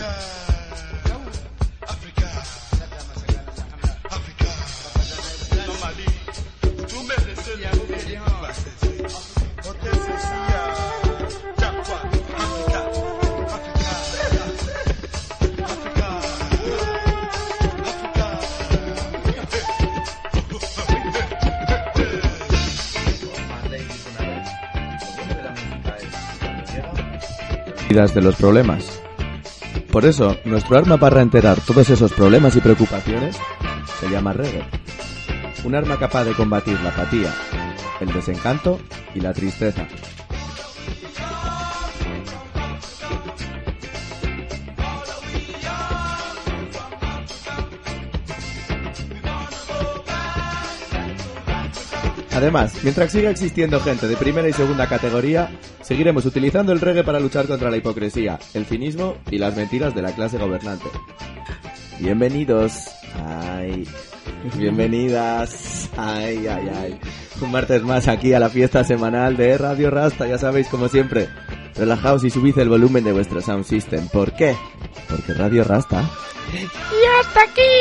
De los problemas. Por eso, nuestro arma para enterar todos esos problemas y preocupaciones se llama reggae. Un arma capaz de combatir la apatía, el desencanto y la tristeza. Además, mientras siga existiendo gente de primera y segunda categoría, seguiremos utilizando el reggae para luchar contra la hipocresía, el cinismo y las mentiras de la clase gobernante. Bienvenidos. Ay. Bienvenidas. Ay, ay, ay. Un martes más aquí a la fiesta semanal de Radio Rasta, ya sabéis, como siempre. Relajaos y subid el volumen de vuestro sound system. ¿Por qué? Porque Radio Rasta... ¡Y hasta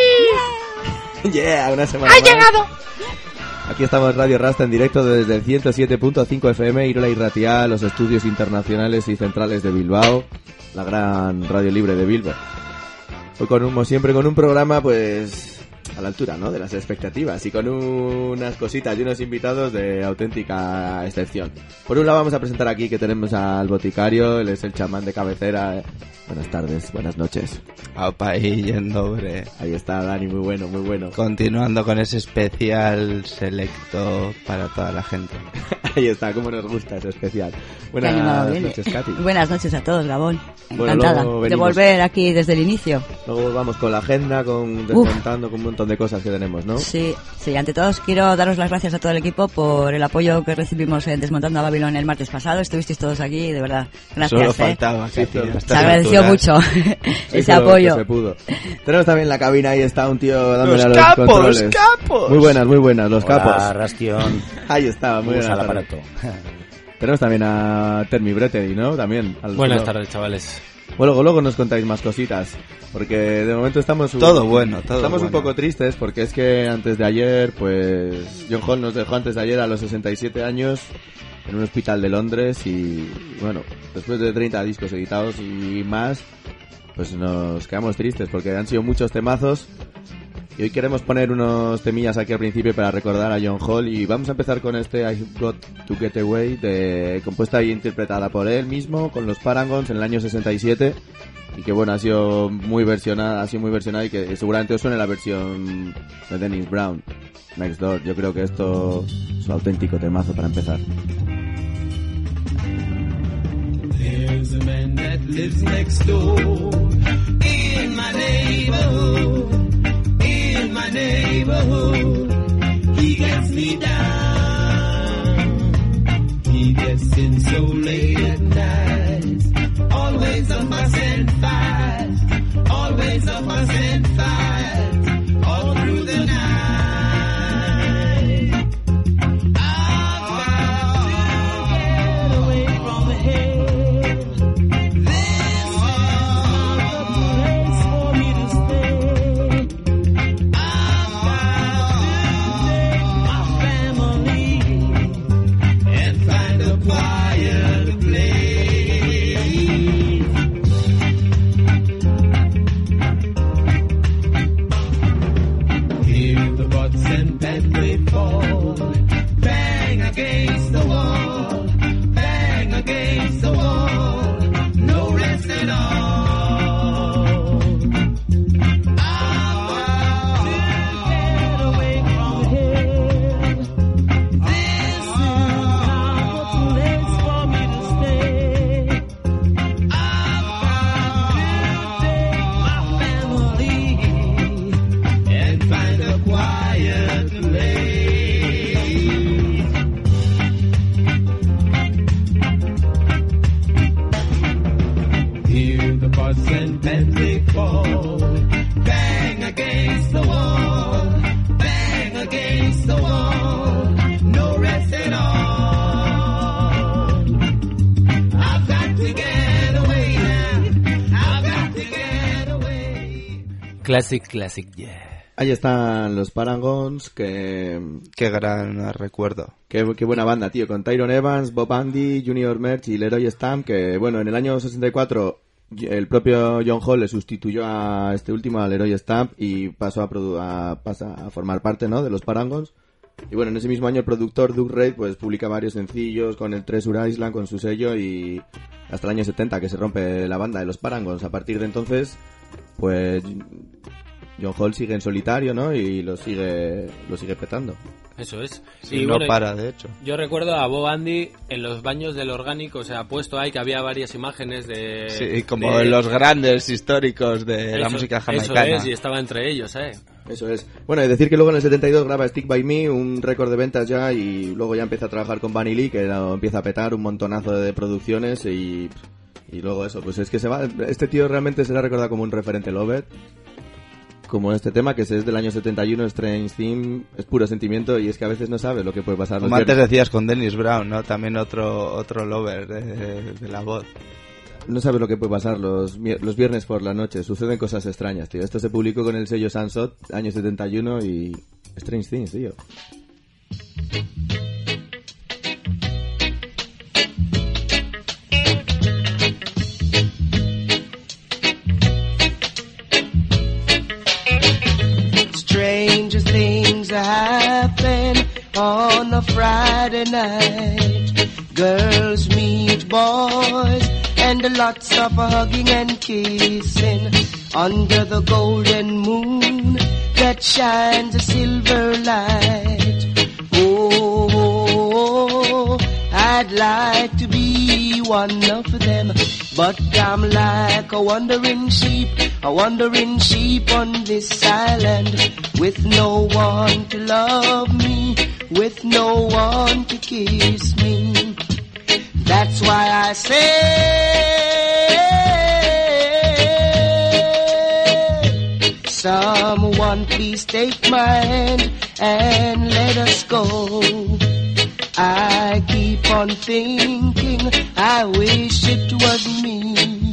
aquí! ¡Yeah! Una semana ¡Ha más. llegado! Aquí estamos Radio Rasta en directo desde el 107.5 FM, Irola y Ratia, los estudios internacionales y centrales de Bilbao, la gran radio libre de Bilbao. Hoy como siempre con un programa pues a la altura, ¿no?, de las expectativas y con unas cositas y unos invitados de auténtica excepción. Por un lado vamos a presentar aquí que tenemos al boticario, él es el chamán de cabecera. Buenas tardes, buenas noches. Aupa y yendobre. Ahí está Dani, muy bueno, muy bueno. Continuando con ese especial selecto para toda la gente. Ahí está, cómo nos gusta ese especial. Buenas noches, Katy. Buenas noches a todos, Gabón. Bueno, encantada de volver aquí desde el inicio. Luego vamos con la agenda, desmontando con un montón de cosas que tenemos, ¿no? Sí, ante todos quiero daros las gracias a todo el equipo por el apoyo que recibimos en Desmontando a Babilón el martes pasado. Estuvisteis todos aquí, de verdad. Gracias. Solo faltaba, Katy. Se agradeció mucho ese apoyo. Se pudo. Tenemos también la cabina, ahí está un tío dándole los a los capos, controles. ¡Los capos! Muy buenas, los Hola, capos. Rastión. Ahí está, muy buenas al tardes. aparato. Tenemos también a Termi Bretedi, ¿no? También. Buenas tardes, chavales. Bueno, luego nos contáis más cositas, porque de momento estamos un poco tristes, porque es que antes de ayer, pues John Hall nos dejó antes de ayer a los 67 años en un hospital de Londres y bueno, después de 30 discos editados y más, pues nos quedamos tristes porque han sido muchos temazos. Y hoy queremos poner unos temillas aquí al principio para recordar a John Hall y vamos a empezar con este I've Got to Get Away, compuesta y interpretada por él mismo con los Paragons en el año 67 y que bueno, ha sido muy versionada y que seguramente os suene la versión de Dennis Brown, Next Door. Yo creo que esto es un auténtico temazo para empezar. There's a man that lives next door in my neighborhood. In my neighborhood, he gets me down. He gets in so late at night. Always a fuss and fight. Always a fuss and fight. All through the night. I've got to get away from here. This is not the place for me to stay. Against the wall, bang against the wall, no rest at all. I want to get away from here. This is not the place for me to stay. I've got to take my family and find a quiet place. And then they fall, bang against the wall, bang against the wall, no rest at all. I've got to get away now, I've got to get Classic, yeah. Ahí están los Paragons, Qué gran recuerdo. Qué buena banda, tío, con Tyrone Evans, Bob Andy, Junior Merch y Leroy Stamp, que bueno, en el año 64 el propio John Hall le sustituyó a este último, a Leroy Stamp, y pasó a formar parte, ¿no?, de los Paragons. Y bueno, en ese mismo año el productor Doug Reid pues publica varios sencillos con el Treasure Island, con su sello, y hasta el año 70 que se rompe la banda de los Paragons. A partir de entonces, pues John Hall sigue en solitario, ¿no?, y lo sigue petando. Eso es. Sí, y no bueno, para, de hecho. Yo recuerdo a Bob Andy en los baños del Orgánico, o sea, puesto ahí que había varias imágenes de... Sí, como de los grandes históricos de la música jamaicana. Eso es, y estaba entre ellos, Eso es. Bueno, y decir que luego en el 72 graba Stick By Me, un récord de ventas ya, y luego ya empieza a trabajar con Bunny Lee, que empieza a petar un montonazo de producciones, y luego eso, pues es que se va... Este tío realmente será recordado como un referente Lovett, como este tema que es del año 71, Strange Theme, es puro sentimiento, y es que a veces no sabes lo que puede pasar. Como antes decías con Dennis Brown, ¿no? También otro Lover de la voz. No sabes lo que puede pasar los viernes por la noche, suceden cosas extrañas, tío. Esto se publicó con el sello Sunshot, año 71, y Strange Things, tío. Stranger things happen on a Friday night. Girls meet boys and lots of hugging and kissing under the golden moon that shines a silver light. Oh, I'd like to be one of them, but I'm like a wandering sheep on this island, with no one to love me, with no one to kiss me. That's why I say, someone please take my hand and let us go. I keep on thinking, I wish it was me.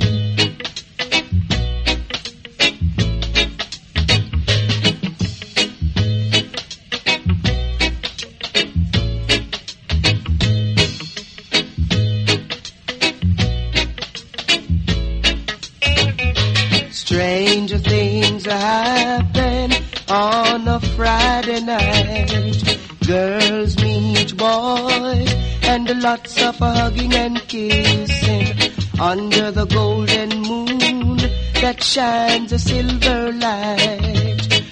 Stranger things happen on a Friday night. Girls meet boys and lots of hugging and kissing under the golden moon that shines a silver light.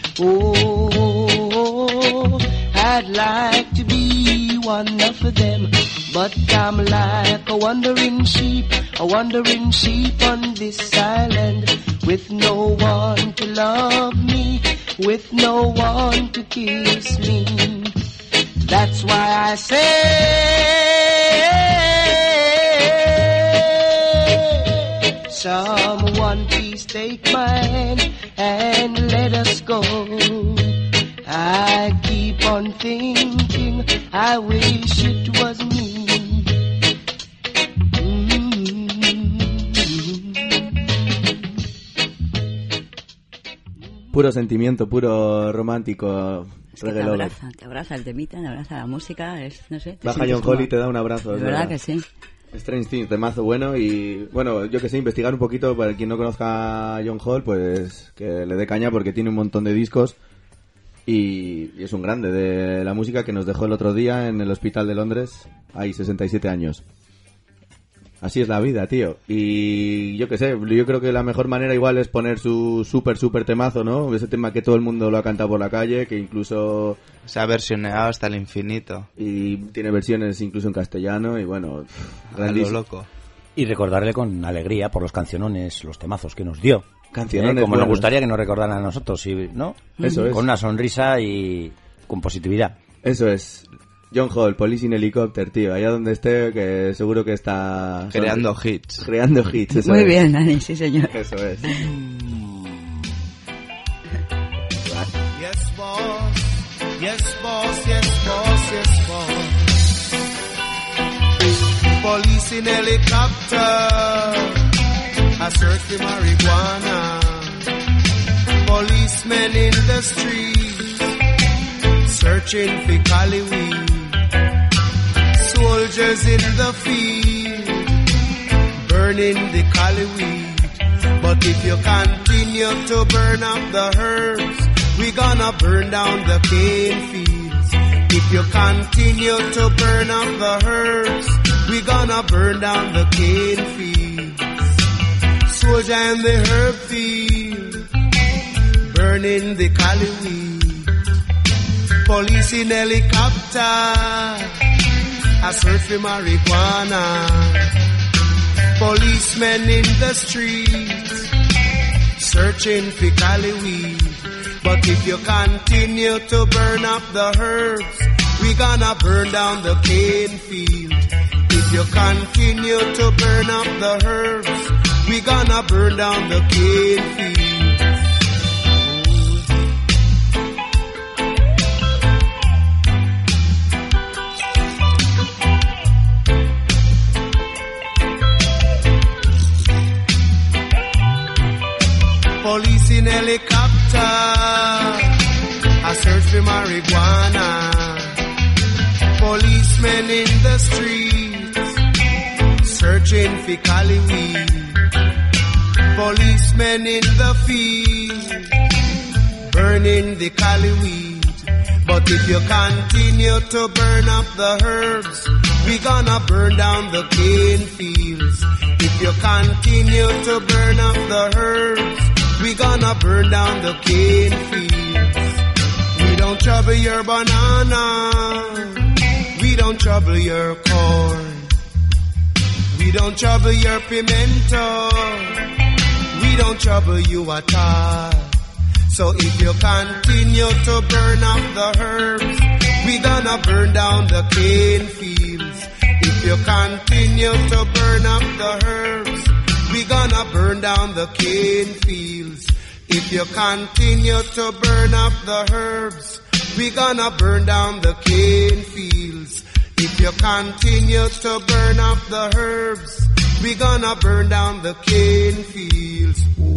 Oh, I'd like to be one of them, but I'm like a wandering sheep on this island, with no one to love me, with no one to kiss me. That's why I say, someone please take my hand and let us go. I keep on thinking, I wish it was me. Puro sentimiento, puro romántico. Es que te abraza el temita, te abraza la música, no sé. Baja John Hall y te da un abrazo. De verdad que sí. Strange Things, temazo bueno, y bueno, yo que sé, investigar un poquito, para quien no conozca a John Hall, pues que le dé caña, porque tiene un montón de discos y es un grande de la música, que nos dejó el otro día en el hospital de Londres, hay 67 años. Así es la vida, tío. Y yo qué sé, yo creo que la mejor manera igual es poner su súper temazo, ¿no? Ese tema que todo el mundo lo ha cantado por la calle, que incluso se ha versionado hasta el infinito. Y tiene versiones incluso en castellano, y bueno, grandísimo. Loco. Y recordarle con alegría por los cancionones, los temazos que nos dio. Canciones como nos gustaría que nos recordaran a nosotros, ¿no? Eso es. Con una sonrisa y con positividad. Eso es. John Hall, Police in Helicopter, tío, allá donde esté, que seguro que está creando hits. Creando hits, eso Muy es. bien, Dani, sí señor. Eso es. Yes, boss. Yes, boss. Yes, boss. Yes, boss. Police in helicopter, I search for marijuana. Police Policemen in the streets, searching for cali weed. Soldiers in the field, burning the cali weed. But if you continue to burn up the herbs, we gonna burn down the cane fields. If you continue to burn up the herbs, we gonna burn down the cane fields. Soldier in the herb field, burning the cali weed. Police in helicopter, I search for marijuana. Policemen in the streets, searching for cali weed. But if you continue to burn up the herbs, we gonna burn down the cane field. If you continue to burn up the herbs, we gonna burn down the cane field. Police in helicopter, I search for marijuana. Policemen in the streets, searching for cali weed. Policemen in the field, burning the cali weed. But if you continue to burn up the herbs, we gonna burn down the cane fields. If you continue to burn up the herbs, we gonna burn down the cane fields. We don't trouble your banana, we don't trouble your corn. We don't trouble your pimento, we don't trouble you at all. So if you continue to burn up the herbs, we gonna burn down the cane fields. If you continue to burn up the herbs, we gonna burn down the cane fields. If you continue to burn up the herbs, we gonna burn down the cane fields. If you continue to burn up the herbs, we gonna burn down the cane fields. Ooh.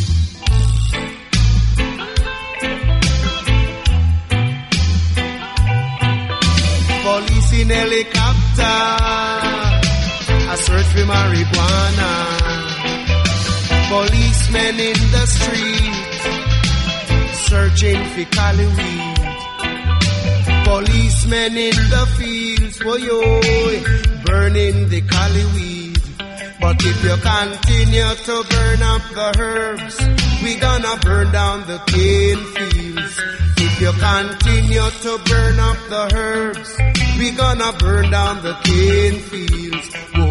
Police in helicopter, I search for marijuana. Policemen in the street, searching for cali weed. Policemen in the fields, woyo, burning the cali weed. But if you continue to burn up the herbs, we gonna burn down the cane fields. If you continue to burn up the herbs, we gonna burn down the cane fields. Whoa.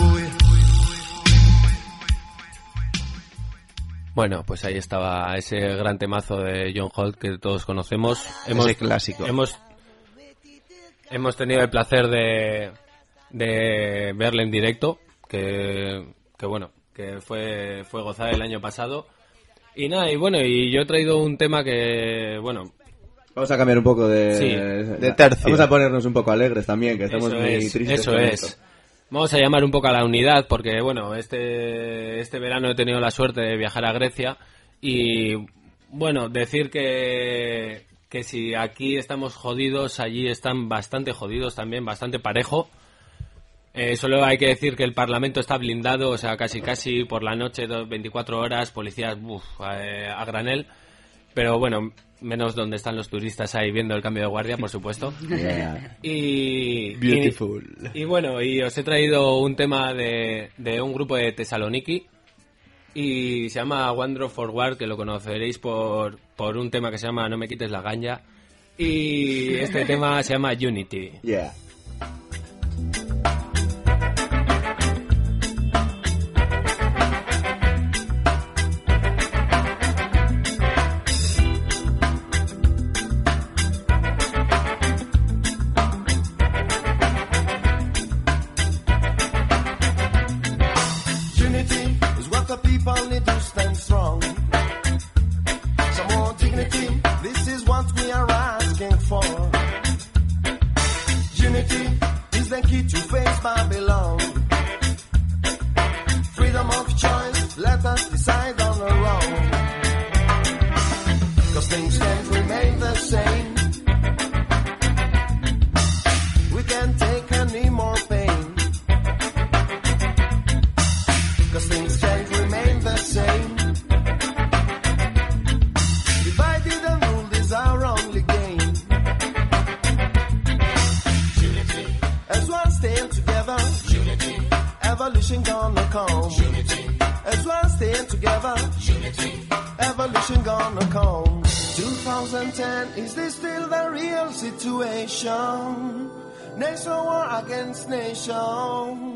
Bueno, pues ahí estaba ese gran temazo de John Holt que todos conocemos. Ese clásico. Hemos tenido el placer de verle en directo, que bueno, que fue gozar el año pasado. Y nada, y yo he traído un tema que, bueno... Vamos a cambiar un poco de tercio. Vamos a ponernos un poco alegres también, que estamos muy tristes. Eso es. Vamos a llamar un poco a la unidad, porque bueno, este verano he tenido la suerte de viajar a Grecia y bueno, decir que si aquí estamos jodidos, allí están bastante jodidos también, bastante parejo. Solo hay que decir que el Parlamento está blindado, o sea, casi por la noche, 24 horas, policías a granel. Pero bueno, menos donde están los turistas ahí viendo el cambio de guardia, por supuesto. Yeah. Beautiful. Y bueno, y os he traído un tema de un grupo de Tesaloniki y se llama One Drop Forward, que lo conoceréis por un tema que se llama No me quites la ganja, y este tema se llama Unity. Yeah. together. Unity. Evolution gonna come. 2010, is this still the real situation? Nation war against nation.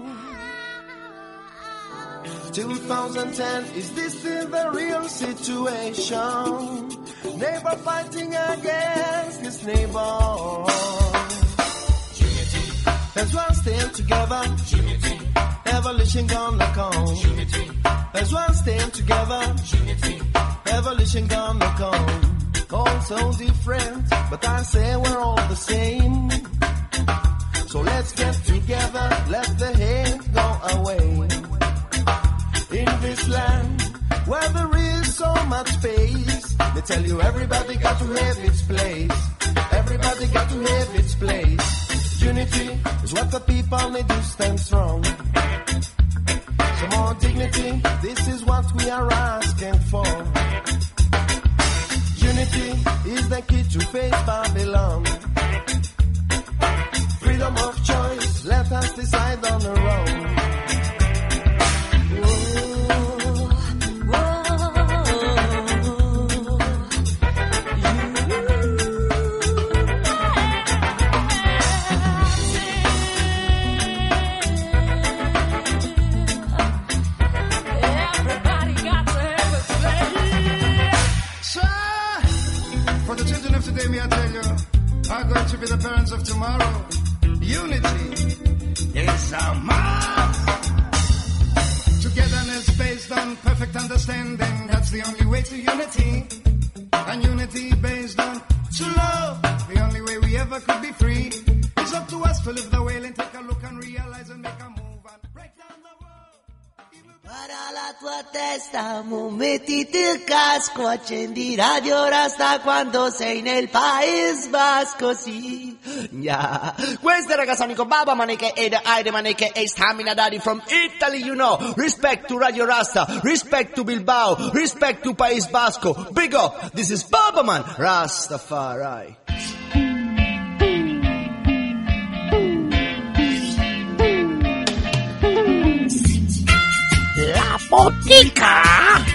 2010, is this still the real situation? Neighbor fighting against his neighbor. Unity. As one stand together. Unity. Evolution gonna come. Unity. As one stand together. Unity. Evolution gonna come. All so different, but I say we're all the same. So let's get together, let the hate go away. In this land where there is so much space, they tell you everybody got to have its place. Everybody got to have its place. Unity is what the people need to stand strong. Some more dignity, this is what we are asking for. Unity is the key to face Babylon. Freedom of choice, let us decide on our own. Are going to be the parents of tomorrow. Unity is a must. Togetherness based on perfect understanding. That's the only way to unity. And unity based on true love. The only way we ever could be free. It's up to us to live the way and take a look and realize and make a move and break down the wall. Para la tua testa, mettiti il casco, accendi Radio Rasta quando sei nel Paese Basco, sì. Yeah. Questa raga Sonico Baba Maneke e the Aire Maneke e Stamina Daddy from Italy, you know. Respect to Radio Rasta, respect to Bilbao, respect to Paese Basco. Big up, this is Baba Man, Rastafari. La botica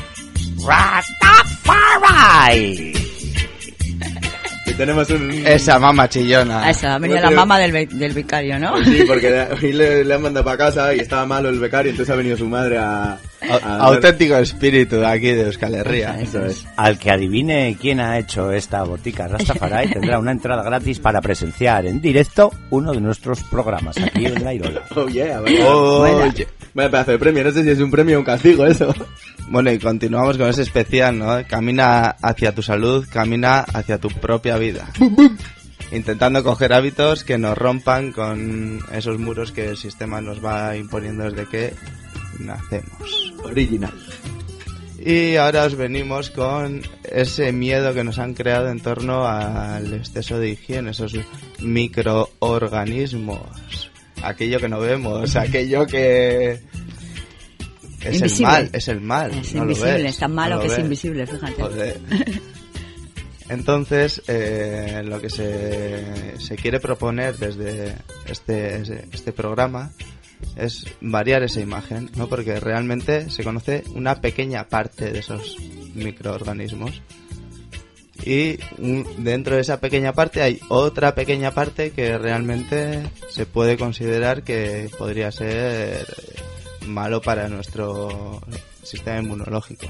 Rastafari. Y tenemos esa mama chillona. Esa, ha venido la mama del vicario, ¿no? Pues sí, porque le han mandado para casa y estaba malo el becario, entonces ha venido su madre a auténtico espíritu de aquí de Euskal Herria. Eso es. Al que adivine quién ha hecho esta botica Rastafari tendrá una entrada gratis para presenciar en directo uno de nuestros programas aquí en La Irola. Oh yeah, vaya pedazo de premio, no sé si es un premio o un castigo eso. Bueno, y continuamos con ese especial, ¿no? Camina hacia tu salud, camina hacia tu propia vida. Intentando coger hábitos que nos rompan con esos muros que el sistema nos va imponiendo desde que nacemos. Original. Y ahora os venimos con ese miedo que nos han creado en torno al exceso de higiene, esos microorganismos, aquello que no vemos, aquello que es invisible. El mal, es no invisible, lo ves, es tan malo no que ves. es invisible, fíjate. Joder. Entonces, lo que se quiere proponer desde este programa es variar esa imagen, ¿no? Porque realmente se conoce una pequeña parte de esos microorganismos y dentro de esa pequeña parte hay otra pequeña parte que realmente se puede considerar que podría ser malo para nuestro sistema inmunológico.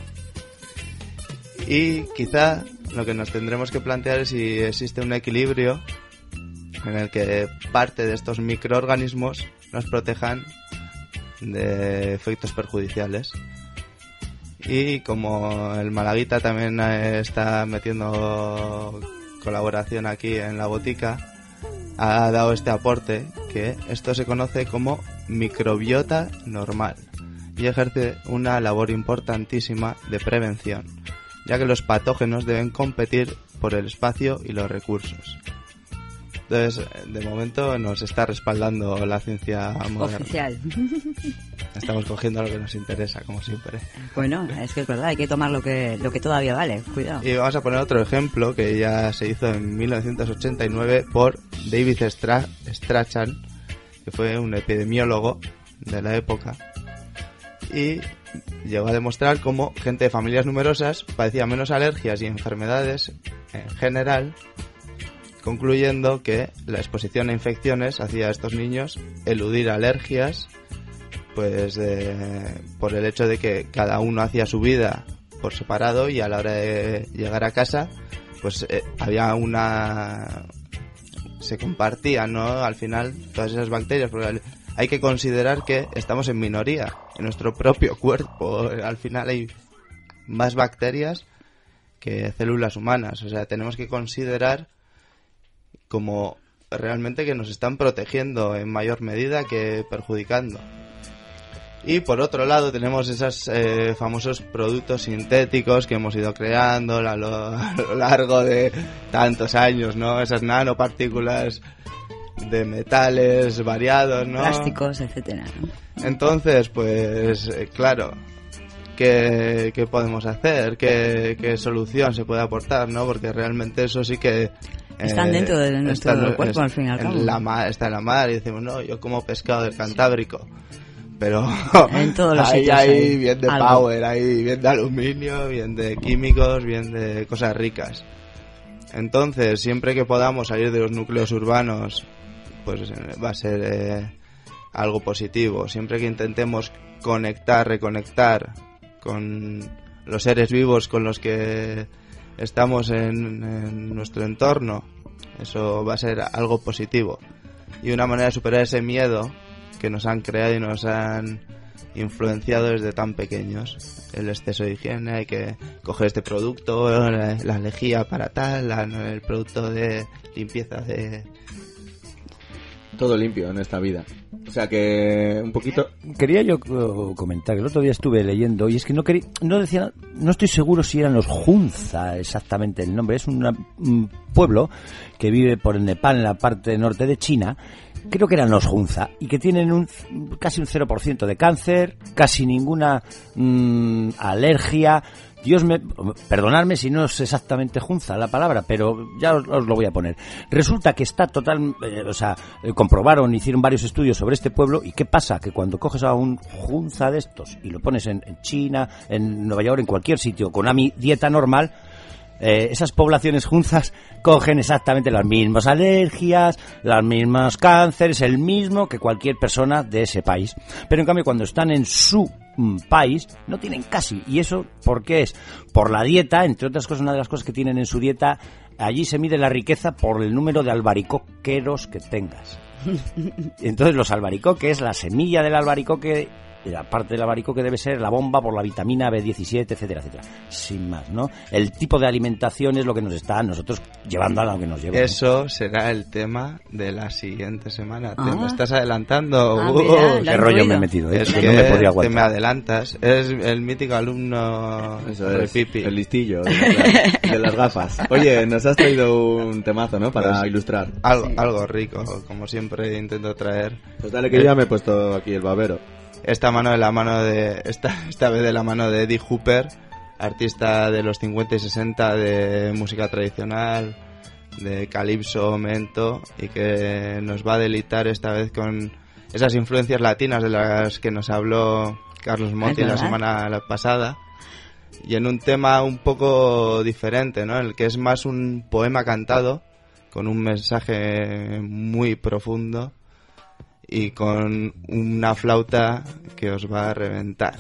Y quizá lo que nos tendremos que plantear es si existe un equilibrio en el que parte de estos microorganismos nos protejan de efectos perjudiciales. Y como el Malaguita también está metiendo colaboración aquí en la botica, ha dado este aporte, que esto se conoce como microbiota normal y ejerce una labor importantísima de prevención, ya que los patógenos deben competir por el espacio y los recursos. Entonces, de momento nos está respaldando la ciencia moderna. Oficial. Estamos cogiendo lo que nos interesa, como siempre. Bueno, es que es verdad, hay que tomar lo que todavía vale, cuidado. Y vamos a poner otro ejemplo que ya se hizo en 1989 por David Strachan, que fue un epidemiólogo de la época, y llegó a demostrar cómo gente de familias numerosas padecía menos alergias y enfermedades en general, concluyendo que la exposición a infecciones hacía a estos niños eludir alergias, pues por el hecho de que cada uno hacía su vida por separado y a la hora de llegar a casa pues había se compartían, ¿no? Al final todas esas bacterias, porque hay que considerar que estamos en minoría en nuestro propio cuerpo. Al final hay más bacterias que células humanas, o sea, tenemos que considerar como realmente que nos están protegiendo en mayor medida que perjudicando. Y por otro lado tenemos esos famosos productos sintéticos que hemos ido creando a lo largo de tantos años, ¿no? Esas nanopartículas de metales variados, ¿no? Plásticos, etcétera, ¿no? Entonces, pues claro, ¿qué podemos hacer? ¿Qué solución se puede aportar, no? Porque realmente eso sí que están dentro de nuestro cuerpo, al fin y al cabo. Está en la mar y decimos, no, yo como pescado del Cantábrico. Pero en todos los ahí sitios hay bien de algo. power, hay bien de aluminio, bien de químicos, bien de cosas ricas. Entonces, siempre que podamos salir de los núcleos urbanos, pues va a ser algo positivo. Siempre que intentemos reconectar con los seres vivos con los que estamos en nuestro entorno, eso va a ser algo positivo. Y una manera de superar ese miedo que nos han creado y nos han influenciado desde tan pequeños. El exceso de higiene, hay que coger este producto, la lejía para tal, el producto de limpieza de... Todo limpio en esta vida. O sea que un poquito... Quería yo comentar, que el otro día estuve leyendo y es que no estoy seguro si eran los Hunza exactamente el nombre. Es un pueblo que vive por el Nepal, en la parte norte de China. Creo que eran los Hunza y que tienen casi un 0% de cáncer, casi ninguna alergia. Perdonadme si no es exactamente Hunza la palabra, pero ya os lo voy a poner. Resulta que está comprobaron, hicieron varios estudios sobre este pueblo. ¿Y qué pasa? Que cuando coges a un Hunza de estos y lo pones en China, en Nueva York, en cualquier sitio, con una dieta normal, esas poblaciones juntas cogen exactamente las mismas alergias, los mismos cánceres, el mismo que cualquier persona de ese país. Pero en cambio cuando están en su país no tienen casi. ¿Y eso por qué es? Por la dieta, entre otras cosas, una de las cosas que tienen en su dieta, allí se mide la riqueza por el número de albaricoqueros que tengas. Entonces los albaricoques, la semilla del albaricoque, la parte del albaricoque debe ser la bomba por la vitamina B17, etcétera, etcétera. Sin más, ¿no? El tipo de alimentación es lo que nos está nosotros llevando a lo que nos lleva. Eso, ¿no? Será el tema de la siguiente semana. Te me estás adelantando. Qué rollo me he metido. Es que no me podría aguantar. Te me adelantas. Es el mítico alumno. Eso es, Pipi. El listillo de las gafas. Oye, nos has traído un temazo, ¿no? Para ilustrar. Algo rico, como siempre intento traer. Pues dale, que yo ya me he puesto aquí el babero. Esta vez de la mano de Eddie Hooper, artista de los 50 y 60 de música tradicional, de calipso, mento, y que nos va a deleitar esta vez con esas influencias latinas de las que nos habló Carlos Monti la semana pasada, y en un tema un poco diferente, ¿no? El que es más un poema cantado con un mensaje muy profundo y con una flauta que os va a reventar.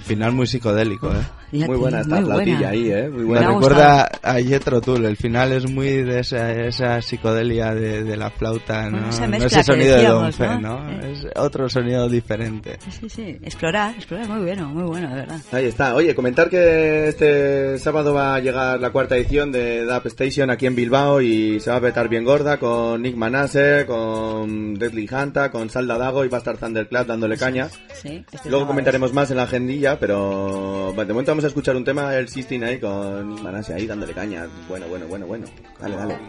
final muy psicodélico, Muy buena esta flautilla ahí, Muy buena. Me recuerda a Jethro Tull, el final es muy de esa psicodelia de la flauta, ¿no? Esa No mezcla ese sonido que de Don decíamos, Fe, ¿no? Es otro sonido diferente. Sí, explorar, muy bueno, de verdad. Ahí está. Oye, comentar que este sábado va a llegar la 4ª edición de Dub Station aquí en Bilbao y se va a petar bien gorda con Nick Manasseh, con Deadly Hanta, con Salda Dago y va a estar Thunderclap dándole caña. Sí, Luego comentaremos más en la agendilla, pero de momento vamos a escuchar un tema, el 16 ahí con Nick Manasseh ahí dándole caña. Bueno. Dale.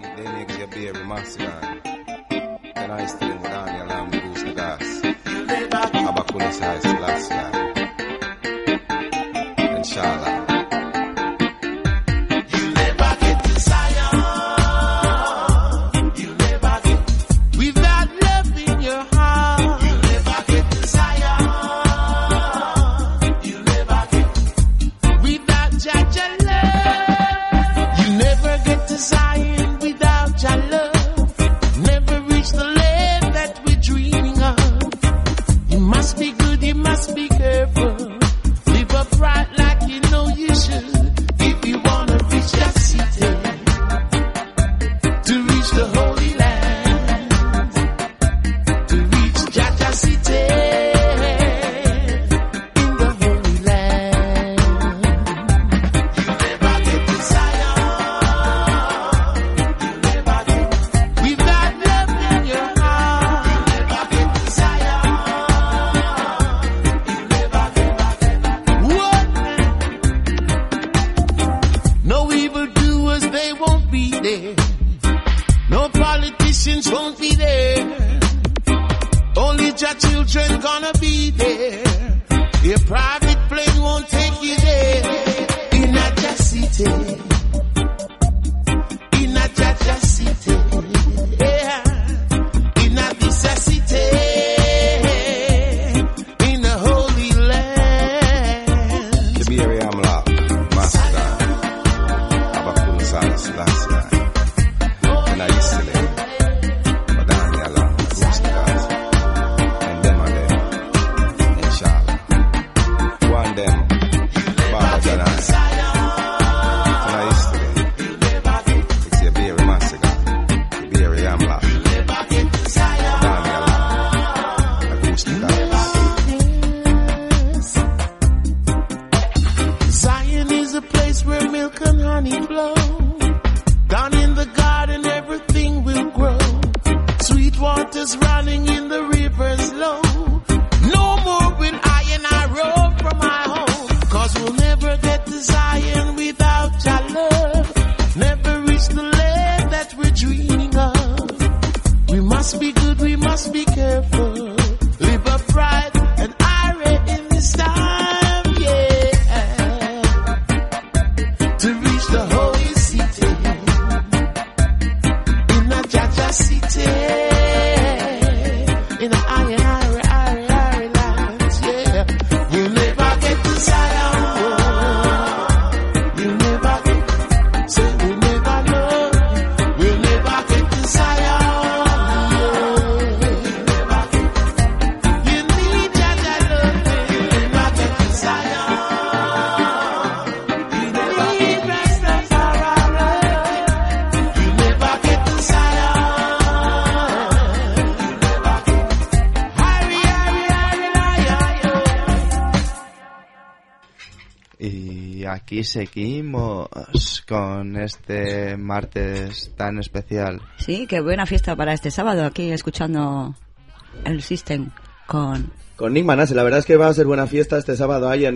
Aquí seguimos con este martes tan especial. Sí, qué buena fiesta para este sábado, aquí escuchando el System con Nick Manasseh. La verdad es que va a ser buena fiesta este sábado ahí en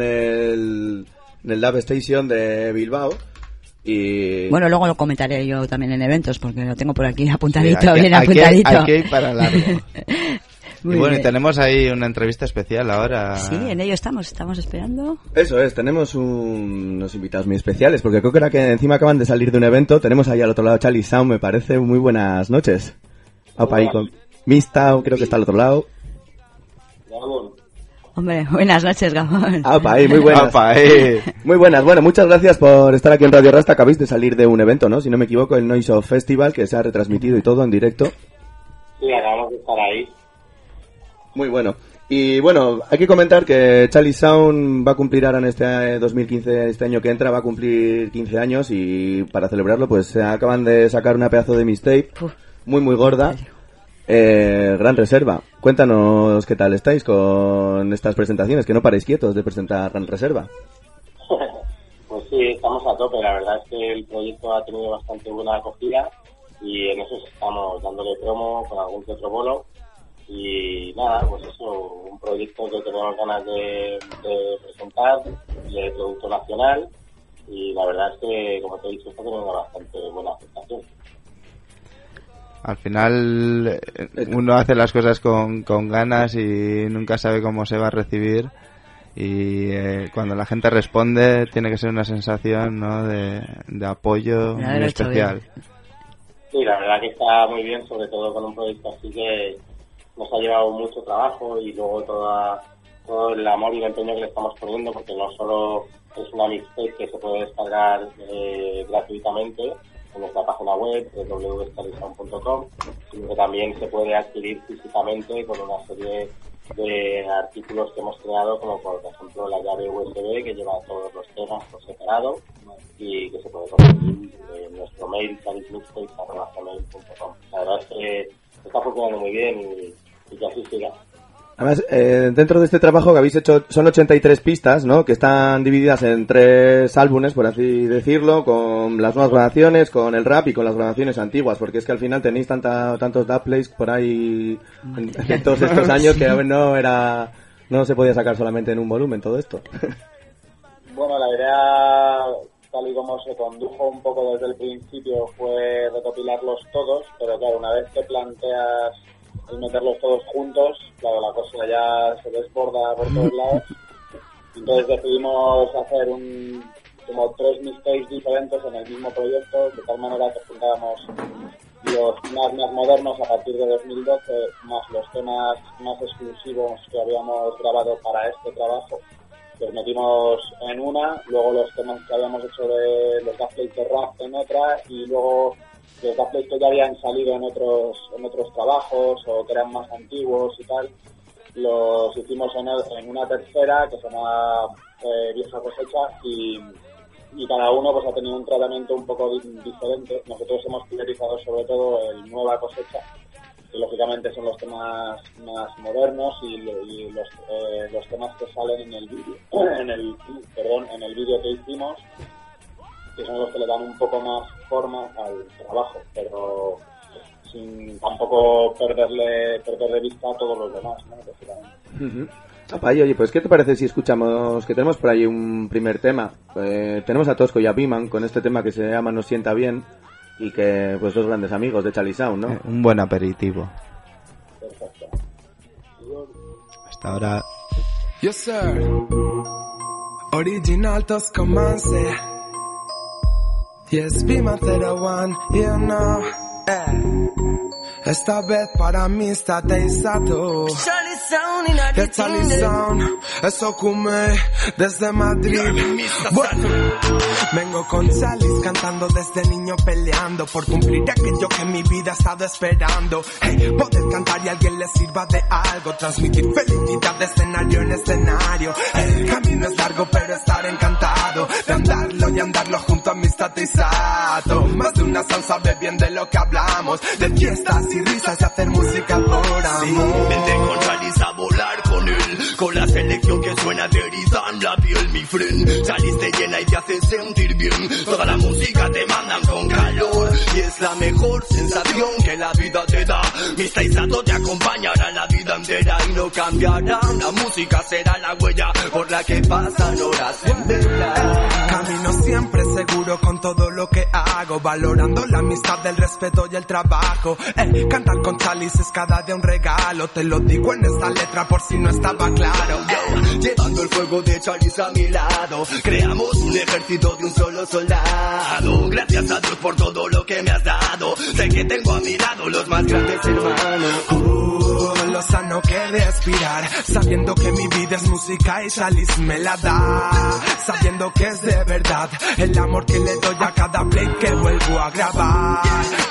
el Dub Station de Bilbao. Y bueno, luego lo comentaré yo también en eventos, porque lo tengo por aquí apuntadito, sí, bien apuntadito. Aquí hay para largo. Y bueno, y tenemos ahí una entrevista especial ahora. Sí, en ello estamos esperando. Eso es, tenemos unos invitados muy especiales, porque creo que era que encima acaban de salir de un evento. Tenemos ahí al otro lado Charlie Sound, me parece. Muy buenas noches. Opa, ahí con Mistau, creo que está al otro lado. Gabón. Hombre, buenas noches, Gabón. Opa, ahí, muy buenas. Opa, ahí. Muy buenas. Bueno, muchas gracias por estar aquí en Radio Rasta. Acabáis de salir de un evento, ¿no? Si no me equivoco, el Noise of Festival, que se ha retransmitido y todo en directo. Sí, acabamos de estar ahí. Muy bueno. Y bueno, hay que comentar que Chalice Sound va a cumplir ahora en este 2015, este año que entra, va a cumplir 15 años y para celebrarlo pues se acaban de sacar una pedazo de mixtape muy gorda, Gran Reserva. Cuéntanos qué tal estáis con estas presentaciones, que no paréis quietos de presentar Gran Reserva. Pues sí, estamos a tope, la verdad es que el proyecto ha tenido bastante buena acogida y en eso estamos dándole promo con algún que otro bolo. Y nada, pues eso, un proyecto que tenemos ganas de presentar, de producto nacional, y la verdad es que, como te he dicho, está teniendo bastante buena aceptación. Al final uno hace las cosas con ganas y nunca sabe cómo se va a recibir, y cuando la gente responde tiene que ser una sensación, ¿no?, de apoyo muy especial. Sí, la verdad que está muy bien, sobre todo con un proyecto así que nos ha llevado mucho trabajo y luego todo el amor y el empeño que le estamos poniendo, porque no solo es una mixtape que se puede descargar gratuitamente en nuestra página web www.chalicesound.com, sino que también se puede adquirir físicamente con una serie de artículos que hemos creado, como por ejemplo la llave USB que lleva todos los temas por separado y que se puede conseguir en nuestro mail chalicemixtape@gmail.com. La verdad es que está funcionando muy bien y que así siga. Además, dentro de este trabajo que habéis hecho, son 83 pistas, ¿no?, que están divididas en 3 álbumes, por así decirlo, con las nuevas grabaciones, con el rap y con las grabaciones antiguas, porque es que al final tenéis tantos dubplays por ahí en todos estos años que no se podía sacar solamente en un volumen todo esto. Bueno, la idea, tal y como se condujo un poco desde el principio, fue recopilarlos todos, pero claro, una vez que planteas el meterlos todos juntos, claro, la cosa ya se desborda por todos lados. Entonces decidimos hacer como 3 mixtapes diferentes en el mismo proyecto, de tal manera que juntábamos los temas más modernos a partir de 2012, más los temas más exclusivos que habíamos grabado para este trabajo. Los metimos en una, luego los temas que habíamos hecho de los dubplays de rap en otra, y luego los dubplays que ya habían salido en otros trabajos o que eran más antiguos y tal, los hicimos en una tercera que se llama Vieja Cosecha, y cada uno pues ha tenido un tratamiento un poco diferente. Nosotros hemos priorizado sobre todo el Nueva Cosecha, que lógicamente son los temas más modernos y los temas que salen en el vídeo, en el vídeo que hicimos, que son los que le dan un poco más forma al trabajo, pero sin tampoco perder de vista a todos los demás, ¿no? Zapay, oye, pues ¿qué te parece si escuchamos, que tenemos por ahí un primer tema? Tenemos a Tosco y a Piman con este tema que se llama Nos Sienta Bien, y que, pues, 2 grandes amigos de Chalice Sound, ¿no? Un buen aperitivo. Perfecto. Hasta ahora. Yes, sir. Original Tosco Manse. Yes, Piman 01, you know. Esta vez para mí está desato. Chalice Sound, eso come desde Madrid. Bueno, vengo con Chalice cantando desde niño, peleando por cumplir aquello que mi vida ha estado esperando. Hey, poder cantar y a alguien le sirva de algo, transmitir felicidad de escenario en escenario. El camino es largo pero estar encantado de andarlo y andarlo junto a mis tatizato. Más de una salsa sabe bien de lo que hablamos, de fiestas y risas y hacer música por amor. Sí, vente con Chalice a volar con él, con la selección que suena te erizan la piel, mi friend. Chalice te llena y te hace sentir bien, toda la música te mandan con calor y es la mejor sensación que la vida te da. Mis taisatos te acompañarán la vida entera y no cambiarán, la música será la huella por la que pasan horas en vela. Camino siempre seguro con todo lo que hago, valorando la amistad, el respeto y el trabajo. Cantar con Chalice es cada día un regalo, te lo digo en esta letra por si no estaba claro. Llevando el fuego de Chalice a mi lado, creamos un ejército de un solo soldado. Gracias a Dios por todo lo que me has dado, sé que tengo a mi lado los más grandes hermanos. Lo sano que respirar, sabiendo que mi vida es música y Chalice me la da, sabiendo que es de verdad el amor que le doy a cada play que vuelvo a grabar.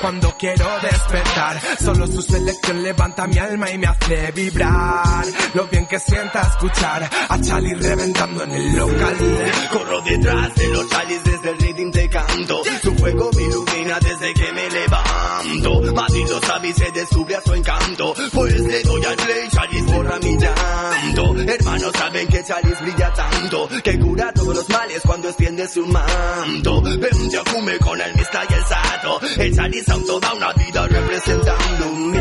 cuando quiero despertar. Solo su selección levanta mi alma y me hace vibrar. Lo bien que sienta escuchar a Charlie reventando en el local. Corro detrás de los Charlies, desde el rhythm te canto. Su fuego me ilumina desde que me levanto. Madrid lo sabe y se descubre a su encanto. Pues le doy al play, Charlies borra mi llanto. Hermanos saben que Charlies brilla tanto, que cura todos los males cuando extiende su manto. Vente a fume con el Mista y el Sato. El Charlies Sound toda una vida representándome.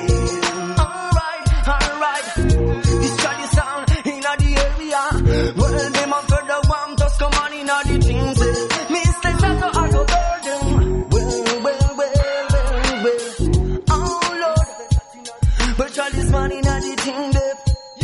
Alright, this Charlie Sound in the area. Well, them on for the one, just come on in the things. Mr. Sato, I go burden. Well. Oh Lord, but Charlie's man in the thing there.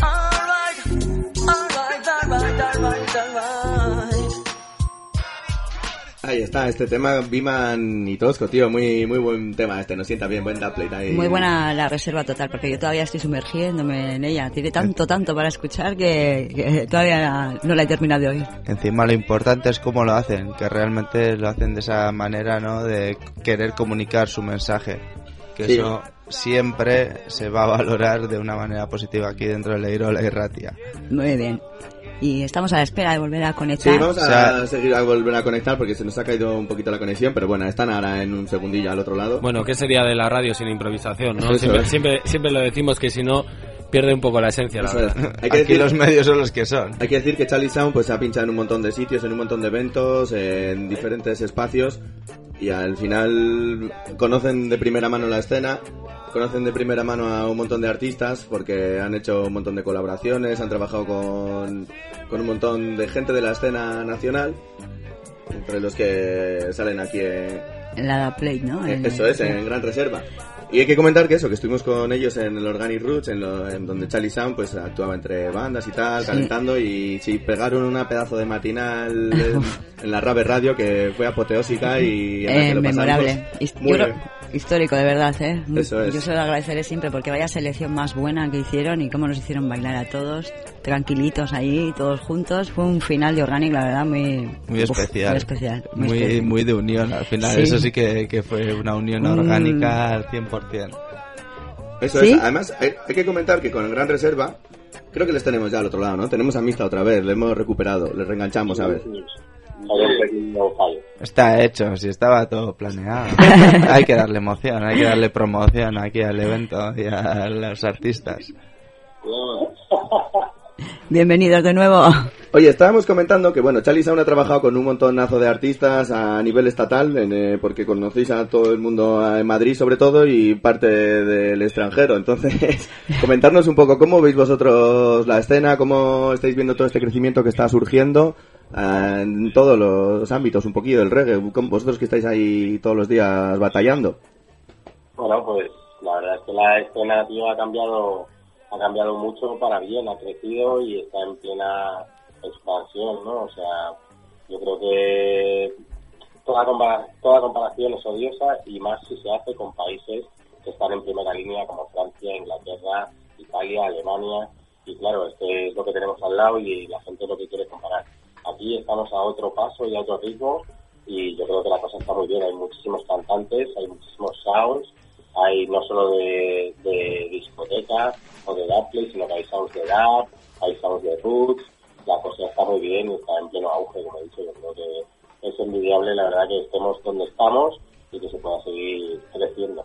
Ahí está, este tema, Biman y Tosco, tío, muy buen tema este, nos sienta bien, buen dubplate ahí. Muy buena la reserva total, porque yo todavía estoy sumergiéndome en ella, tiene tanto para escuchar que todavía no la he terminado de oír. Encima lo importante es cómo lo hacen, que realmente lo hacen de esa manera, ¿no?, de querer comunicar su mensaje, que sí. Eso siempre se va a valorar de una manera positiva aquí dentro de Leirola y Ratia. Muy bien. Y estamos a la espera de volver a conectar. Sí, vamos a seguir a volver a conectar porque se nos ha caído un poquito la conexión, pero bueno, están ahora en un segundillo al otro lado. Bueno, ¿qué sería de la radio sin improvisación, no? Siempre lo decimos que si no pierde un poco la esencia, la verdad. Aquí decir, los medios son los que son. Hay que decir que Charlie Sound pues se ha pinchado en un montón de sitios, en un montón de eventos, en diferentes espacios, y al final conocen de primera mano la escena. Conocen de primera mano a un montón de artistas porque han hecho un montón de colaboraciones, han trabajado con un montón de gente de la escena nacional, entre los que salen aquí en la Play, ¿no? Eso es, en Gran Reserva. Y hay que comentar que estuvimos con ellos en el Organic Roots, en donde Charlie Sound pues actuaba entre bandas y tal, calentando, y sí, pegaron una pedazo de matinal en la Rave Radio que fue apoteósica y memorable. Histórico, de verdad, ¿eh? Eso es. Yo se lo agradeceré siempre porque vaya selección más buena que hicieron y cómo nos hicieron bailar a todos, tranquilitos ahí, todos juntos. Fue un final de Organic, la verdad, muy especial. Muy de unión, al final. Sí. Eso sí que fue una unión orgánica al 100%. Eso ¿sí? Es. Además, hay que comentar que con Gran Reserva, creo que les tenemos ya al otro lado, ¿no? Tenemos amistad otra vez, le hemos recuperado, les reenganchamos, ¿sabes? Está hecho, si estaba todo planeado. Hay que darle emoción, hay que darle promoción aquí al evento y a los artistas. Bienvenidos de nuevo. Oye, estábamos comentando que, bueno, Charlie Sound ha trabajado con un montonazo de artistas a nivel estatal, porque conocéis a todo el mundo en Madrid, sobre todo, y parte del extranjero. Entonces, comentarnos un poco cómo veis vosotros la escena, cómo estáis viendo todo este crecimiento que está surgiendo en todos los ámbitos, un poquillo del reggae. Vosotros que estáis ahí todos los días batallando. Bueno, pues la verdad es que la escena, tío, ha cambiado mucho para bien, ha crecido y está en plena expansión, ¿no? O sea, yo creo que toda comparación es odiosa, y más si se hace con países que están en primera línea como Francia, Inglaterra, Italia, Alemania, y claro, este es lo que tenemos al lado y la gente es lo que quiere comparar. Aquí estamos a otro paso y a otro ritmo, y yo creo que la cosa está muy bien. Hay muchísimos cantantes, hay muchísimos sounds, hay no solo de discoteca o de dubplay, sino que hay sounds de dub, hay sounds de roots. La cosa está muy bien y está en pleno auge, como he dicho. Yo creo que es envidiable, la verdad, que estemos donde estamos y que se pueda seguir creciendo.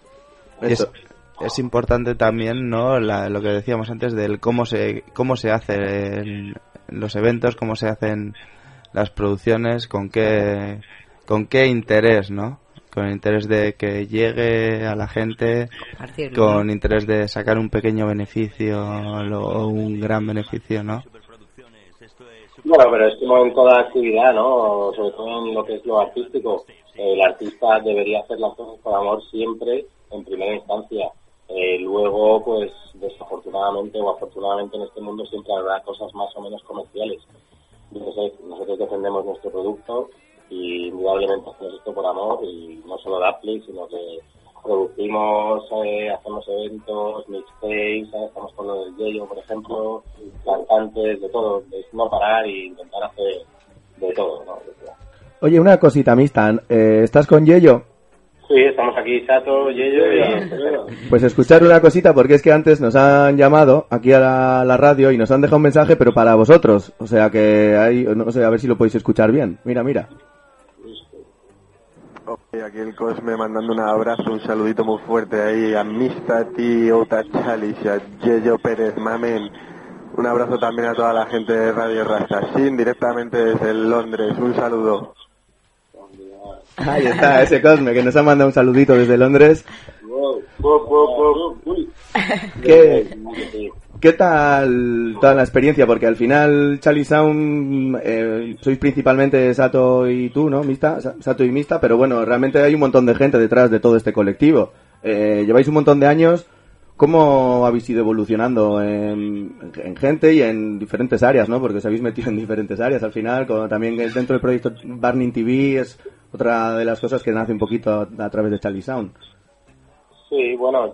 Es importante también, ¿no?, lo que decíamos antes del cómo se hacen los eventos, cómo se hacen las producciones, con qué interés, ¿no? Con el interés de que llegue a la gente, con interés de sacar un pequeño beneficio o un gran beneficio, ¿no? Bueno, pero es como en toda actividad, ¿no? Sobre todo en lo que es lo artístico. El artista debería hacer las cosas por amor siempre, en primera instancia. Luego, pues, desafortunadamente o afortunadamente en este mundo siempre habrá cosas más o menos comerciales. Entonces, nosotros defendemos nuestro producto y indudablemente hacemos esto por amor, y no solo dubplay, sino que producimos, hacemos eventos, mixtapes, estamos con lo del Yeyo, por ejemplo, cantantes, de todo, es no parar y intentar hacer de todo, ¿no? Oye, una cosita, Mistan, ¿estás con Yeyo? Sí, estamos aquí, Sato, Yello y... Pues escuchar una cosita, porque es que antes nos han llamado aquí a la radio y nos han dejado un mensaje, pero para vosotros. O sea que hay, no sé, a ver si lo podéis escuchar bien. Mira, mira. Okay, aquí el Cosme mandando un abrazo, un saludito muy fuerte ahí a Mistati, Ota Chalice, a Yello Pérez, mamen. Un abrazo también a toda la gente de Radio Rastasín, directamente desde Londres. Un saludo. Ahí está, ese Cosme que nos ha mandado un saludito desde Londres. ¿Qué tal toda la experiencia? Porque al final Charlie Sound sois principalmente Sato y tú, ¿no? Sato y Mista, pero bueno, realmente hay un montón de gente detrás de todo este colectivo. Lleváis un montón de años. ¿Cómo habéis ido evolucionando en gente y en diferentes áreas, ¿no? Porque os habéis metido en diferentes áreas al final, como también dentro del proyecto Burning TV es otra de las cosas que nace un poquito a través de Charlie Sound. Sí, bueno,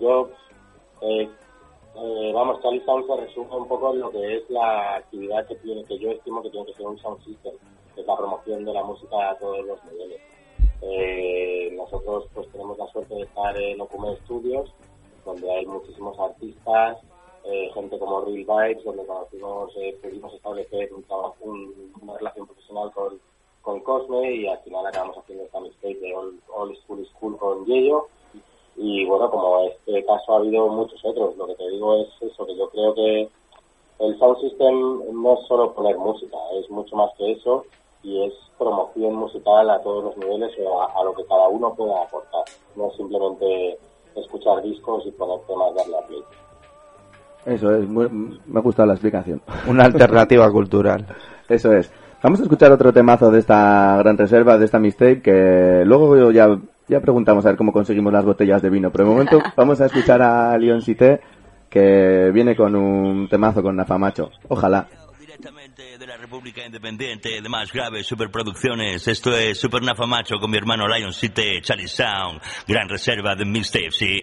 Charlie Sound se resume un poco en lo que es la actividad que yo estimo que tiene que ser un sound system, que es la promoción de la música a todos los niveles. Nosotros pues tenemos la suerte de estar en Okume Studios, donde hay muchísimos artistas, gente como Real Vibes, donde pudimos establecer una relación profesional con Cosme y al final acabamos haciendo esta mixtape de All School con Yello. Y bueno, como en este caso ha habido muchos otros, lo que te digo es eso, que yo creo que el Sound System no es solo poner música, es mucho más que eso y es promoción musical a todos los niveles a lo que cada uno pueda aportar, no es simplemente escuchar discos y poner temas, darle a play. Eso es, me ha gustado la explicación. Una alternativa cultural. Eso es. Vamos a escuchar otro temazo de esta gran reserva, de esta mixtape, que luego ya preguntamos a ver cómo conseguimos las botellas de vino. Pero de momento vamos a escuchar a Leon Cité, que viene con un temazo con Nafamacho. Ojalá. Directamente de la República Independiente de Más Graves Superproducciones. Esto es Super Nafamacho con mi hermano Lion City, Charlie Sound, gran reserva de mixtape, sí.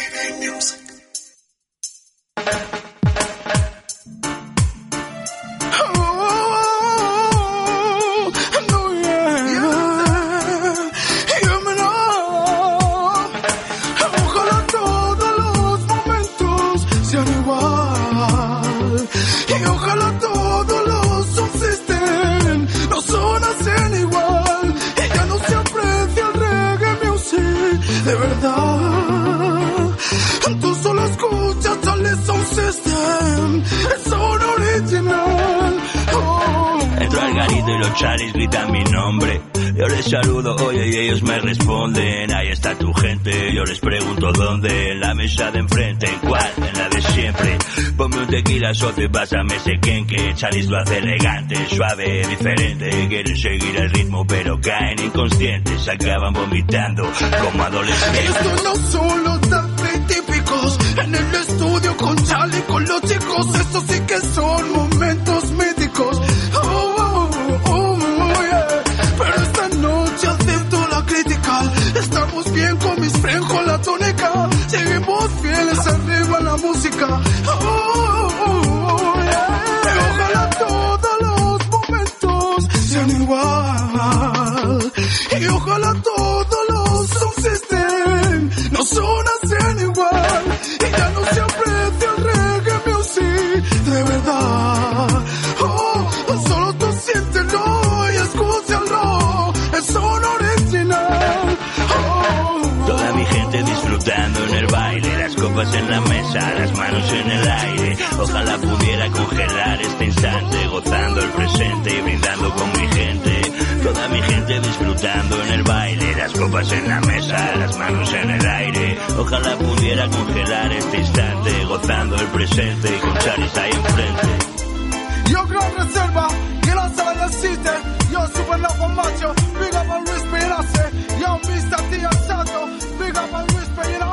De verdad, tú solo escuchas Charlie Sound System, es un original. Entro al garito y los Charlies gritan mi nombre. Yo les saludo, oye, y ellos me responden. Ahí está tu gente, yo les pregunto dónde. En la mesa de enfrente, ¿en cuál? En la de siempre. Ponme un tequila, sote, pásame ese quenque. Charlies lo hace elegante, suave, diferente. Quieren seguir el ritmo, pero caen inconscientes. Acaban vomitando como adolescentes. Estos no son los tan típicos. En el estudio con Charlie, con los chicos. Estos sí que son momentos míticos. Pero esta noche acepto la crítica. Estamos bien con mis friends, con la tónica. Seguimos fieles arriba a la música. Y ojalá todos los momentos sean igual. Y ojalá todos los subsisten, no sonasen igual. Y ya no se aprecia el reggae music de verdad. Solo tú siéntelo y escúchalo, es un original. Toda mi gente disfrutando en el baile, las copas en la mesa, las manos en el aire. Ojalá pudiera congelar este instante, gozando el presente y brindando con mi gente. Toda mi gente disfrutando en el baile, las copas en la mesa, las manos en el aire. Ojalá pudiera congelar este instante, gozando el presente y con Charlies ahí enfrente. Yo gran reserva, gracias a la cita. Yo Super Nafamacho, big up on Luis Perace. Yo Mr. Tía Sato, big up on Luis Perace.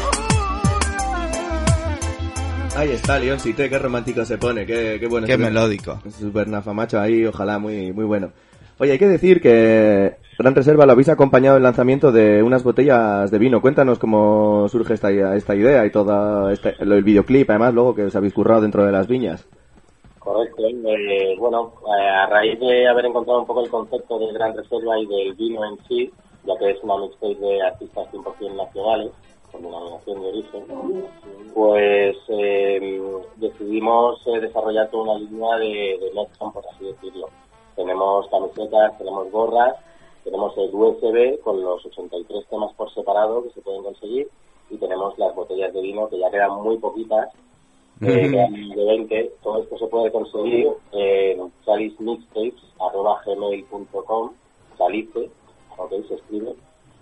Ahí está, Leon Cité, qué romántico se pone, qué bueno. Qué melódico. Super Nafamacho ahí, ojalá muy bueno. Oye, hay que decir que Gran Reserva lo habéis acompañado en el lanzamiento de unas botellas de vino. Cuéntanos cómo surge esta idea y todo el videoclip, además, luego que os habéis currado dentro de las viñas. Correcto. A raíz de haber encontrado un poco el concepto de Gran Reserva y del vino en sí, ya que es una mixtape de artistas 100% nacionales, con denominación de origen, pues decidimos desarrollar toda una línea de merchan, por así decirlo. Tenemos camisetas, tenemos gorras, tenemos el USB con los 83 temas por separado que se pueden conseguir, y tenemos las botellas de vino, que ya quedan muy poquitas, quedan de 20. Todo esto se puede conseguir en chalice-mixtapes@gmail.com, chalice, ok, se escribe.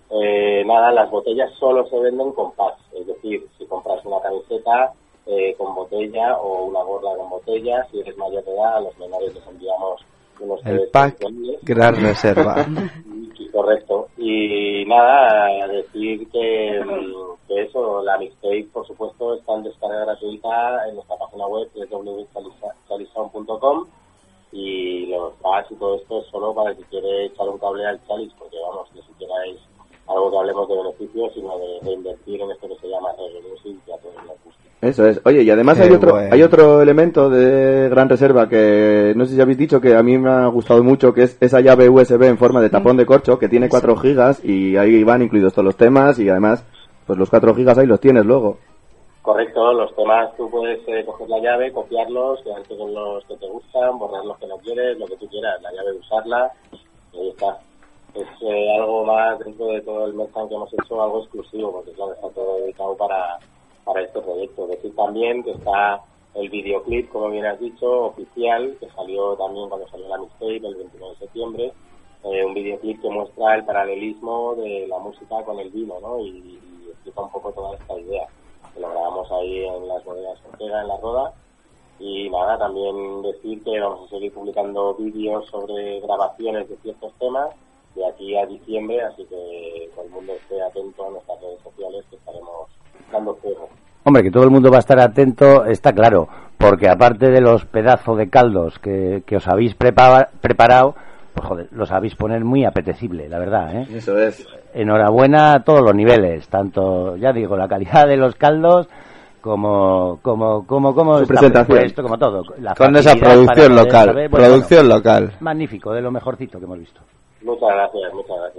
Las botellas solo se venden con packs, es decir, si compras una camiseta con botella o una gorra con botella, si eres mayor de edad, a los menores les enviamos unos el pack Gran Reserva. Correcto. Y nada, decir que eso, la mixtape, por supuesto, está en descarga gratuita en nuestra página web, www.chalisound.com, y los packs y todo esto es solo para el que quiere echar un cable al Chalice, porque vamos, ni siquiera es algo que hablemos de beneficios, sino de invertir en esto que se llama reggae music, y a todos nos gusta. Eso es. Oye, y además hay otro elemento de Gran Reserva que no sé si habéis dicho, que a mí me ha gustado mucho, que es esa llave USB en forma de tapón de corcho, que tiene 4 gigas, y ahí van incluidos todos los temas, y además, pues los 4 gigas ahí los tienes luego. Correcto, los temas tú puedes coger la llave, copiarlos, quedarte con los que te gustan, borrar los que no quieres, lo que tú quieras, la llave usarla, y ahí está. Es algo más dentro de todo el merchan que hemos hecho, algo exclusivo, porque claro, está todo dedicado para este proyecto. Decir también que está el videoclip, como bien has dicho, oficial, que salió también cuando salió la mixtape el 29 de septiembre, un videoclip que muestra el paralelismo de la música con el vino, ¿no? Y explica un poco toda esta idea, que lo grabamos ahí en las bodegas Ortega, en La Roda. Y nada, también decir que vamos a seguir publicando vídeos sobre grabaciones de ciertos temas de aquí a diciembre, así que todo el mundo esté atento a nuestras redes sociales, que estaremos dando fuego. Hombre, que todo el mundo va a estar atento, está claro, porque aparte de los pedazos de caldos que os habéis preparado, pues joder, los habéis poner muy apetecible, la verdad, ¿eh? Eso es. Enhorabuena a todos los niveles, tanto, ya digo, la calidad de los caldos como su presentación, puesto, como todo. Con esa producción local, saber, producción local. Magnífico, de lo mejorcito que hemos visto. Muchas gracias.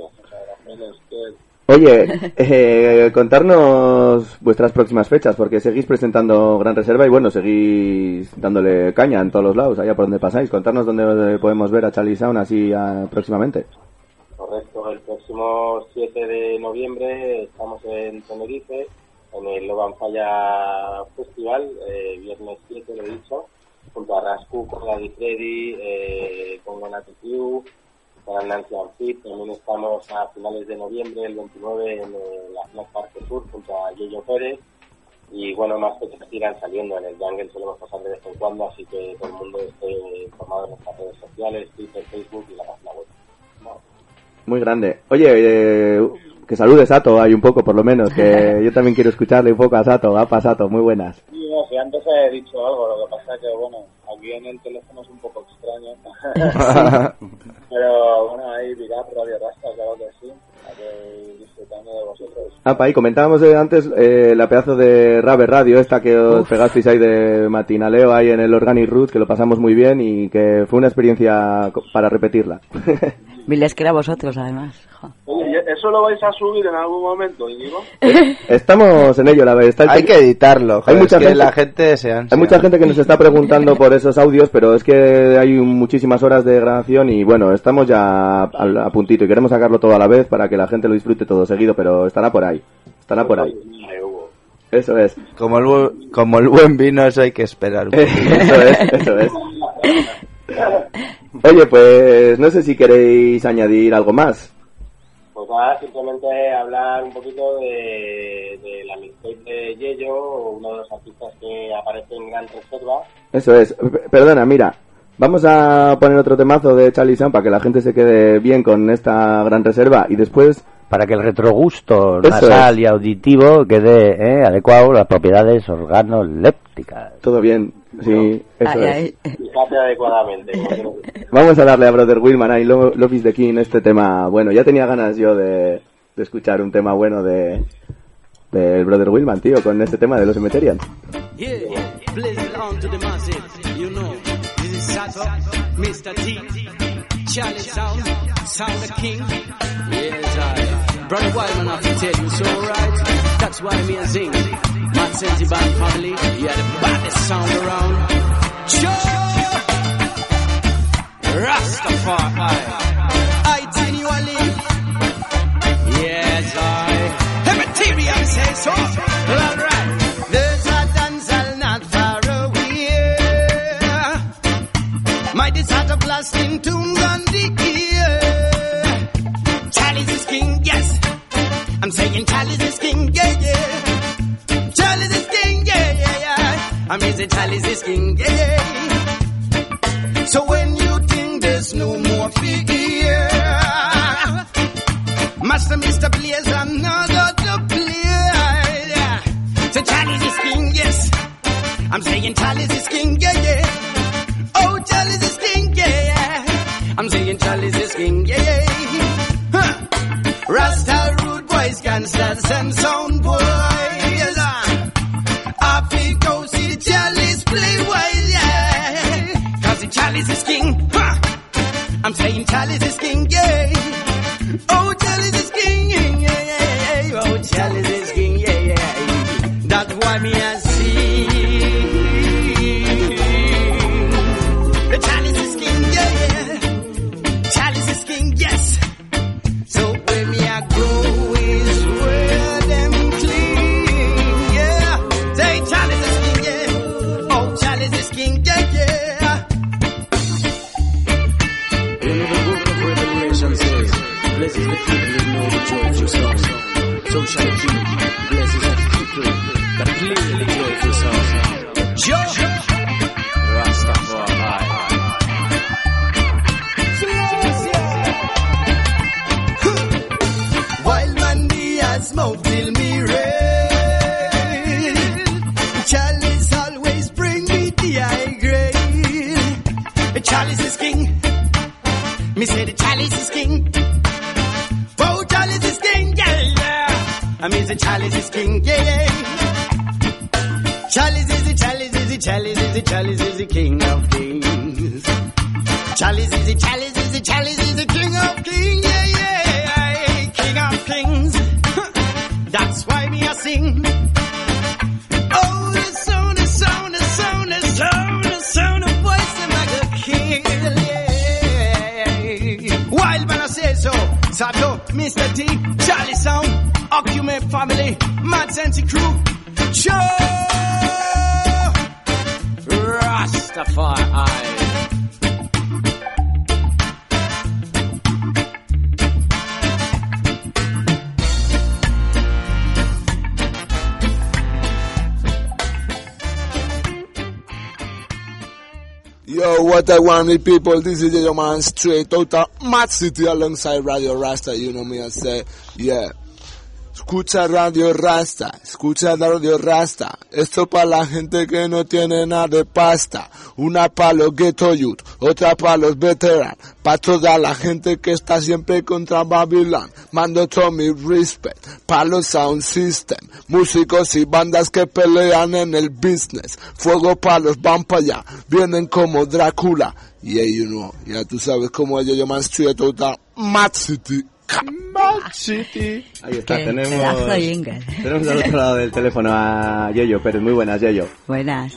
Oye, contarnos vuestras próximas fechas, porque seguís presentando Gran Reserva y bueno, seguís dándole caña en todos los lados, allá por donde pasáis. Contarnos dónde podemos ver a Chalice Sound así próximamente. Correcto, el próximo 7 de noviembre estamos en Tenerife, en el Logan Falla Festival, viernes 7, lo he dicho, junto a Rascu, con Daddy Freddy, con Gonati Q, con Nancy Anfit. También estamos a finales de noviembre, el 29, en la Flag Parque Sur, junto a Yeyo Pérez. Y bueno, más fechas irán saliendo. En el Jungle solemos pasar de vez en cuando, así que todo el mundo esté informado en nuestras redes sociales, Twitter, Facebook y la página web. Bueno. Muy grande. Oye, que saludes Sato ahí un poco, por lo menos, que yo también quiero escucharle un poco a Sato. Apa, Sato, muy buenas. Sí, no, si antes he dicho algo, lo que pasa es que, bueno, aquí en el teléfono es un poco extraño. Pero bueno, ahí dirá Radio Rasta, claro que sí. Aquí disfrutando de vosotros. Apa, y comentábamos antes la pedazo de Rave Radio, esta que os pegasteis ahí de matinaleo ahí en el Organic Roots, que lo pasamos muy bien y que fue una experiencia para repetirla. Miles que era vosotros, además. Oye, ¿eso lo vais a subir en algún momento, Íñigo? Estamos en ello, la verdad. Hay que editarlo, joder, hay mucha gente, la gente se ansia. Hay mucha gente que nos está preguntando por esos audios, pero es que hay muchísimas horas de grabación y bueno, estamos ya a puntito y queremos sacarlo todo a la vez para que la gente lo disfrute todo seguido, pero estará por ahí. Eso es. Como el buen vino, eso hay que esperar un poquito. Eso es. Oye, pues no sé si queréis añadir algo más. Pues nada, simplemente hablar un poquito de la mixtape de Yeyo, uno de los artistas que aparece en Gran Reserva. Eso es. Perdona, mira, vamos a poner otro temazo de Chalice Sound para que la gente se quede bien con esta Gran Reserva y después... Para que el retrogusto nasal y auditivo quede adecuado a las propiedades organolépticas. Todo bien, sí, eso es. Fíjate adecuadamente. Vamos a darle a Brother Willman ahí, Love is the King, este tema. Bueno, ya tenía ganas yo de escuchar un tema bueno del Brother Willman, tío, con este tema de los Cemeterian. Yeah, blazing on to the masses, you know, this is Sato, Mr. T, Chalice Sound, Sound the King, yes, Brother Wildman have to tell you so, right? That's why me a sing. Mad Sensi Band family, yeah, the baddest sound around. Sure! Rastafari. I continually. Yes, I. Emeterian say so. All right. There's a dancehall not far away. Mighty sort of blasting tunes on the ear. Charlie's is king, yes. I'm saying Charlie's is king, yeah, yeah. Charlie's is king, yeah, yeah, yeah. I'm saying Charlie's is king, yeah, yeah. So when you think there's no more fear, Master Mr. plays another to play. Yeah. So Charlie's is king, yes. I'm saying Charlie's is king, yeah, yeah. Oh, Charlie's is king, yeah, yeah. I'm saying Charlie's is king, yeah, yeah. Huh. Rasta rude boys, gangsters and sound boys. Happy go see the Charlie's play wild, yeah. Cause the Charlie's is king, huh. I'm saying Charlie's is king, yeah. Oh, Charlie's is king, yeah, yeah, yeah. Oh, Charlie's is king, yeah, yeah. That's why me I see. The Charlie's is king, yeah, yeah. Charlie's is king, yes. So where me I go is where them clean, yeah. Say Charlie's is king, yeah. Oh, Charlie's is king, yeah, yeah. You know the book of Revelation says, blessed is the people who know the joyful song. So shall it be. Blessed is the people that play the joyful song. Rastafari. Wild man has smoke till me red. Charlie's always bring me the high grade. Charlie's is king. Me say the Charlie's is king. Oh, Charlie's is king, yeah, yeah. I mean the Charlie's is king, yeah, yeah. Charlie's is the Charlie's is the Charlie's is the Charlie's is the king of kings. Charlie's is the Charlie's is the Charlie's is the king of kings, yeah, yeah. King of kings. That's why me I sing. Oh, the sound, the sound, the sound, the sound, the sound of voice like a king, yeah. Wild man I say so. Sato, Mr. T, Charlie Sound, Occupant Family, Mad Sensi Crew, Show Rastafari. Yo, what I want with people, this is your man straight out of Mad City alongside Radio Rasta, you know me, I say, yeah. Escucha Radio Rasta, escucha Radio Rasta, esto para la gente que no tiene nada de pasta, una para los ghetto youth, otra para los veteranos, para toda la gente que está siempre contra Babylon, mando todo mi respect, para los sound system, músicos y bandas que pelean en el business, fuego para los van para allá, vienen como Drácula, yeah, you know, ya tú sabes cómo ellos llaman straight out of Mad City. Mad City. Ahí está, tenemos al otro lado del teléfono a Yeyo Pérez. Muy buenas, Yeyo. Buenas.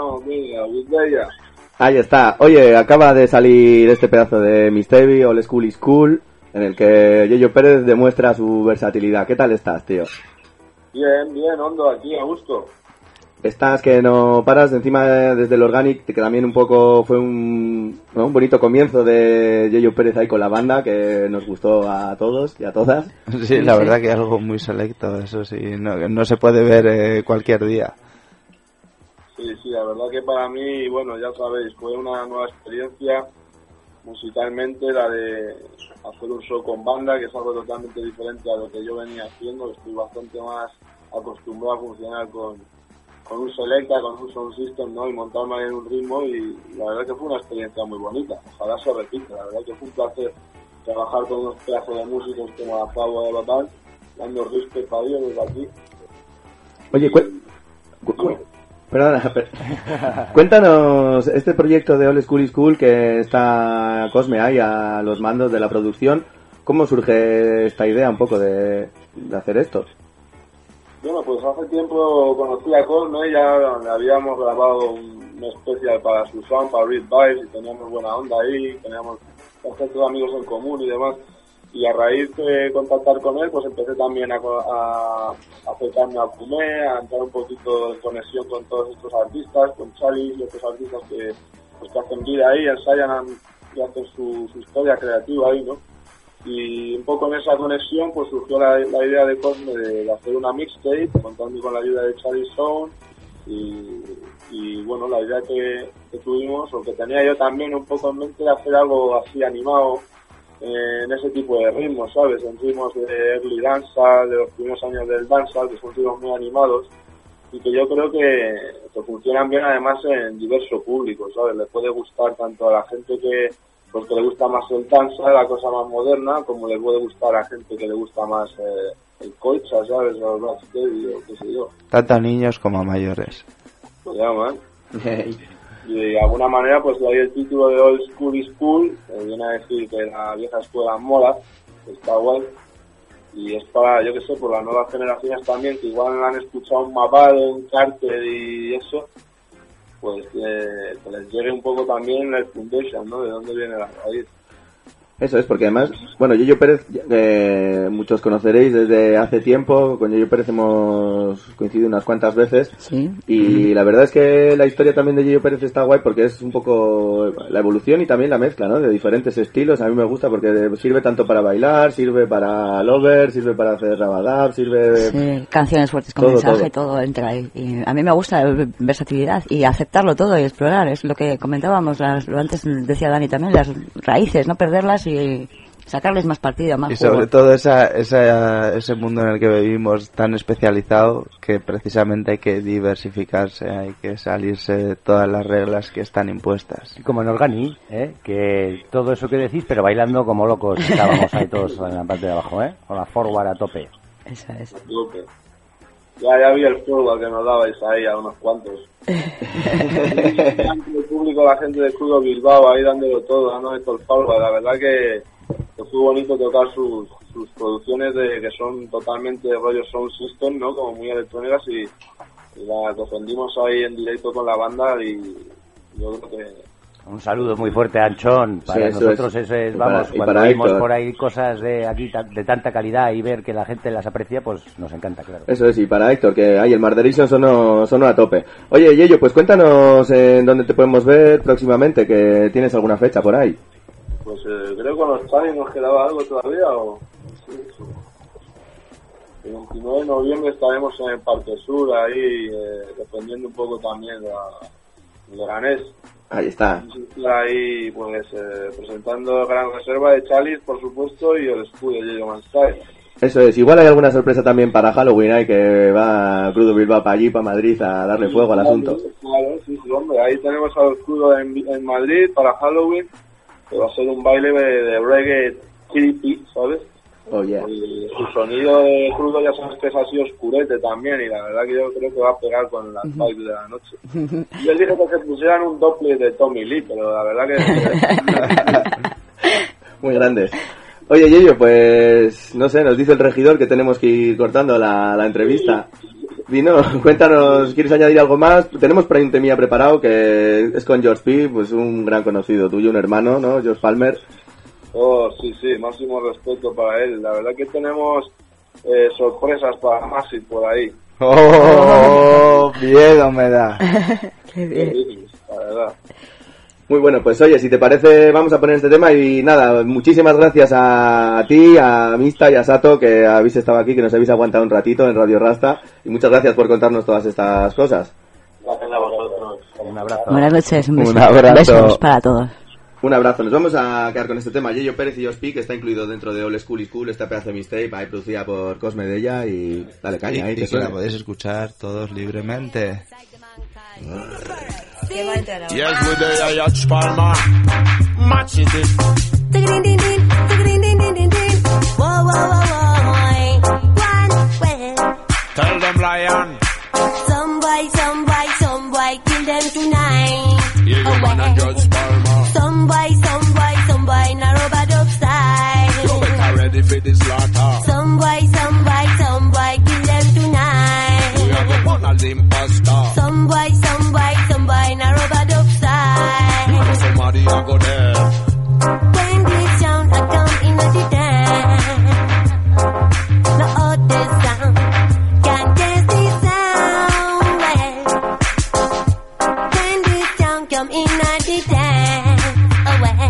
Ahí está. Oye, acaba de salir este pedazo de Mystery, All School is Cool, en el que Yeyo Pérez demuestra su versatilidad. ¿Qué tal estás, tío? Bien, bien, Hondo, aquí, a gusto. Estás que no paras, encima desde el Organic, que también un poco fue un bonito comienzo de Yeyo Pérez ahí con la banda, que nos gustó a todos y a todas. Sí, la verdad que algo muy selecto, eso sí, no se puede ver cualquier día. Sí, la verdad que para mí, bueno, ya sabéis, fue una nueva experiencia musicalmente, la de hacer un show con banda, que es algo totalmente diferente a lo que yo venía haciendo. Estoy bastante más acostumbrado a funcionar con un selecta, con un sound system, ¿no? Y montarme ahí en un ritmo, y la verdad que fue una experiencia muy bonita. Ojalá se repita. La verdad que fue un placer trabajar con unos pedazos de músicos como la Pavo de Batán, dando respect a Dios desde aquí. Oye, perdona, cuéntanos este proyecto de All School is Cool, que está Cosme ahí a los mandos de la producción. ¿Cómo surge esta idea un poco de hacer esto? Bueno, pues hace tiempo conocí a Cosme, ya habíamos grabado un especial para Susan, para Read Vibes, y teníamos buena onda ahí, teníamos bastantes amigos en común y demás. Y a raíz de contactar con él, pues empecé también a acercarme a Fumé, a entrar un poquito en conexión con todos estos artistas, con Charlie y otros artistas que hacen vida ahí, ensayan y hacen su historia creativa ahí, ¿no? Y un poco en esa conexión pues surgió la idea de Cosme de hacer una mixtape, contando con la ayuda de Charlie Sound, y bueno, la idea que tuvimos, o que tenía yo también un poco en mente, de hacer algo así animado, en ese tipo de ritmos, ¿sabes? En ritmos de early dancehall, de los primeros años del dancehall, que son ritmos muy animados, y que yo creo que funcionan bien además en diverso público, ¿sabes? Le puede gustar tanto a la gente que le gusta más el dancehall, la cosa más moderna, como le puede gustar a gente que le gusta más el colcha, ¿sabes? O el rocksteady, o qué sé yo. Tanto a niños como a mayores. Pues ya, man. Y de alguna manera pues le doy el título de Old School is Cool, que viene a decir que la vieja escuela mola, está guay. Y es para, yo que sé, por las nuevas generaciones también, que igual han escuchado un Mavado, un Carter y eso, pues que les llegue un poco también el foundation, ¿no? De dónde viene la raíz. Eso es, porque además, bueno, Yoyo Pérez, muchos conoceréis desde hace tiempo, con Yoyo Pérez hemos coincidido unas cuantas veces, sí. Y la verdad es que la historia también de Yoyo Pérez está guay porque es un poco la evolución y también la mezcla, ¿no? De diferentes estilos. A mí me gusta porque sirve tanto para bailar, sirve para lover, sirve para hacer rabadab, sirve... Sí, canciones fuertes con mensaje, todo entra ahí. Y a mí me gusta la versatilidad y aceptarlo todo y explorar, es lo que comentábamos, lo antes decía Dani también, las raíces, no perderlas y sacarles más partido, más y jugo. Sobre todo ese mundo en el que vivimos tan especializado que precisamente hay que diversificarse, hay que salirse de todas las reglas que están impuestas. Como en Organi, que todo eso que decís, pero bailando como locos estábamos ahí todos en la parte de abajo, con la forward a tope. Esa es. Ya vi el forward que nos dabais ahí a unos cuantos. El público, la gente de Crudo Bilbao ahí dándolo todo, dándole todo el forward. La verdad que fue bonito tocar sus producciones que son totalmente rollo sound system, ¿no? Como muy electrónicas y la defendimos ahí en directo con la banda y yo creo que... Un saludo muy fuerte a Anchón. Para nosotros eso es, vamos, cuando vimos por ahí cosas de aquí de tanta calidad y ver que la gente las aprecia, pues nos encanta, claro. Eso es, y para Héctor, que ahí el Marderation sonó a tope. Oye, Yeyo, pues cuéntanos en dónde te podemos ver próximamente, que tienes alguna fecha por ahí. Pues creo que con los Chani nos quedaba algo todavía, o... Sí. El 29 de noviembre estaremos en el Parque Sur, ahí, defendiendo un poco también el Leganés. Ahí está. Ahí, pues, presentando Gran Reserva de Chalice, por supuesto, y el escudo de Yeyo Manstyle. Eso es. Igual hay alguna sorpresa también para Halloween, ahí que va Crudo Bilbao para allí, para Madrid, a darle fuego al asunto. Claro, sí, hombre. Ahí tenemos al escudo en Madrid para Halloween, que va a ser un baile de reggae creepy, ¿sabes? Oh, yeah. Y su sonido de Crudo ya sabes que es así oscurete también, y la verdad que yo creo que va a pegar con las vibes de la noche. Y yo dije que se pusieran un doble de Tommy Lee, pero la verdad que... Muy grandes. Oye, Yeyo, pues no sé, nos dice el regidor que tenemos que ir cortando la entrevista. Vino, cuéntanos, ¿quieres añadir algo más? Tenemos por ahí un temilla preparado que es con George P., pues un gran conocido tuyo, un hermano, ¿no? George Palmer. Oh, sí, máximo respeto para él. La verdad que tenemos sorpresas para Massive por ahí. ¡Oh! Miedo me da. Qué bien. La verdad. Muy bueno, pues oye, si te parece, vamos a poner este tema y nada, muchísimas gracias a ti, a Mista y a Sato, que habéis estado aquí, que nos habéis aguantado un ratito en Radio Rasta, y muchas gracias por contarnos todas estas cosas. Gracias a vosotros. Un abrazo. Buenas noches, un beso. Un abrazo. Besos para todos. Un abrazo, nos vamos a quedar con este tema, Yeyo Pérez y George P., que está incluido dentro de Old School is Cool, esta pedazo de mixtape, ahí producida por Cosme de ella, y dale caña, ahí y que la podéis escuchar todos libremente. Yes, with the Yacht Palmer. Match it. Tell them lion. Some boy, kill them tonight. Yeah, you man and George Palmer. Some boy, in a rubber dub style. You better imposter. Some boy, now rubber dub style. Somebody I go there. When this sound I come in the dance. No other sound can dance this sound well. When this sound come in the dance, oh well.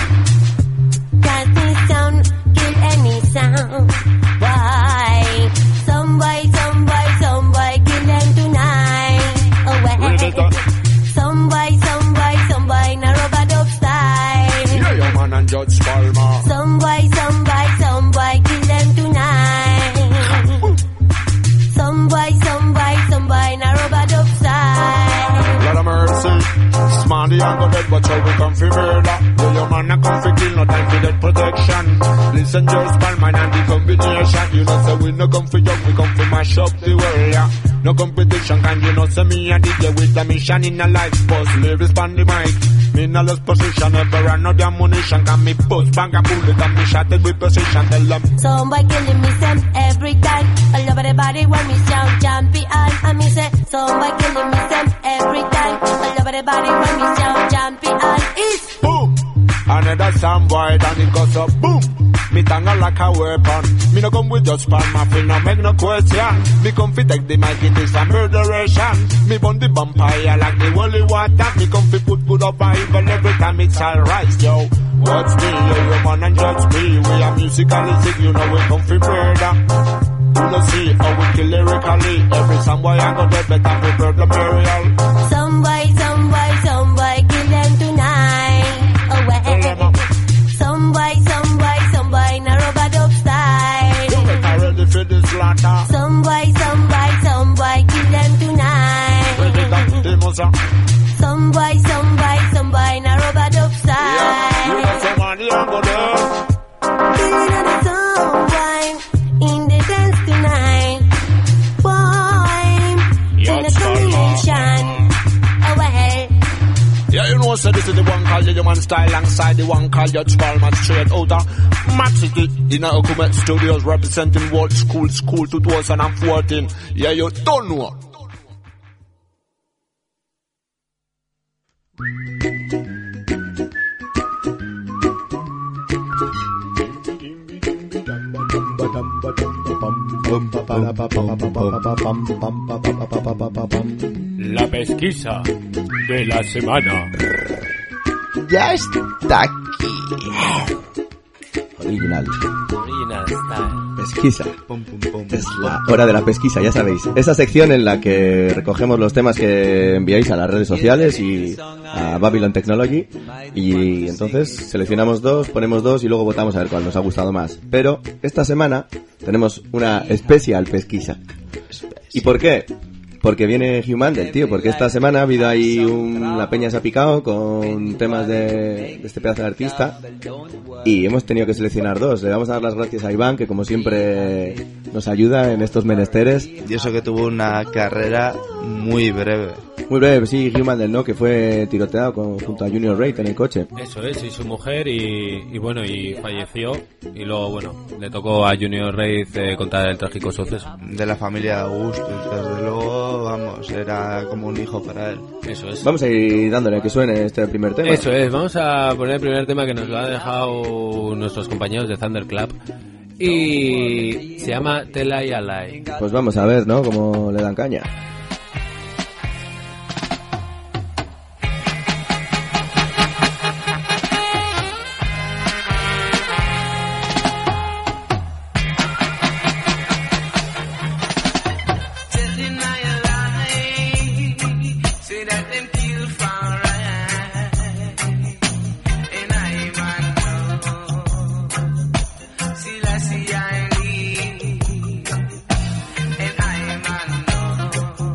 'Cause this sound kill any sound. Why? Some boy kill them tonight, oh well. Some boy, now rubber dub style. Yeah, your man and Judge Palmer. Some boy, kill them tonight. Some boy, now rubber dub style. Lord of mercy. Smarty and go dead, but how we come for murder. Yeah, your man a come for kill, no time for death protection. Listen, Judge Palmer and the combination. You know, say we no come for jump, we come for mash up the world, yeah. No competition, can you know, say me and DJ with the mission in a life. Boss, lyrics on the mic. Me in a lost position, never run no damn munition. Can me bust, bang a bullet, and me shot it with precision. Tell them. Somebody killing me some every time. All over the body when me sound champion. And me say, somebody killing me some every time. All over the body when me sound champion. It's boom. Another soundboy, and it goes up boom. Me tangle like a weapon. Me no come with just pan, my feel no make no question. Me come fi take the mic, it is a murderation. Me burn the vampire like the holy water. Me come fi put good up a evil every time it's alright, yo. Watch me, yo, man and judge me. We are musically sick, you know we come fi murder. You know see how we kill lyrically. Every soundboy I go dead, better prepare the burial. some boy kill them tonight, oh well. Some boy, now rubber dub style. You better ready for this slaughter. Some boy, kill them tonight. Ready that demosa. Some boy, now rubber dub style. Yeah, you know somebody I go there. Killing of the sound, in the dance tonight. Boy, in the combination, oh well. Yeah, you know, so this is the one called the Human Style alongside the one called Judge Palmer straight out of Mad City in our Okumet Studios representing World School 2014. Yeah, you don't know. La pesquisa de la semana. Ya está aquí. Original style. Pesquisa. Es la hora de la pesquisa, ya sabéis. Esa sección en la que recogemos los temas que enviáis a las redes sociales y a Babylon Technology. Y entonces seleccionamos dos, ponemos dos y luego votamos a ver cuál nos ha gustado más. Pero esta semana tenemos una especial pesquisa. ¿Y por qué? Porque viene Human del tío, porque esta semana ha habido ahí la peña se ha picado con temas de este pedazo de artista y hemos tenido que seleccionar dos. Le vamos a dar las gracias a Iván, que como siempre nos ayuda en estos menesteres. Y eso que tuvo una carrera muy breve. Muy breve, sí, Human del No, que fue tiroteado junto a Junior Reid en el coche. Eso es, y su mujer, y bueno, y falleció. Y luego, bueno, le tocó a Junior Reid contar el trágico suceso. De la familia de Augusto, desde luego, vamos, era como un hijo para él. Eso es. Vamos a ir dándole que suene este primer tema. Eso es, vamos a poner el primer tema que nos lo han dejado nuestros compañeros de Thunderclap. Y se llama Tell I a Lie. Pues vamos a ver, ¿no? Cómo le dan caña. See, I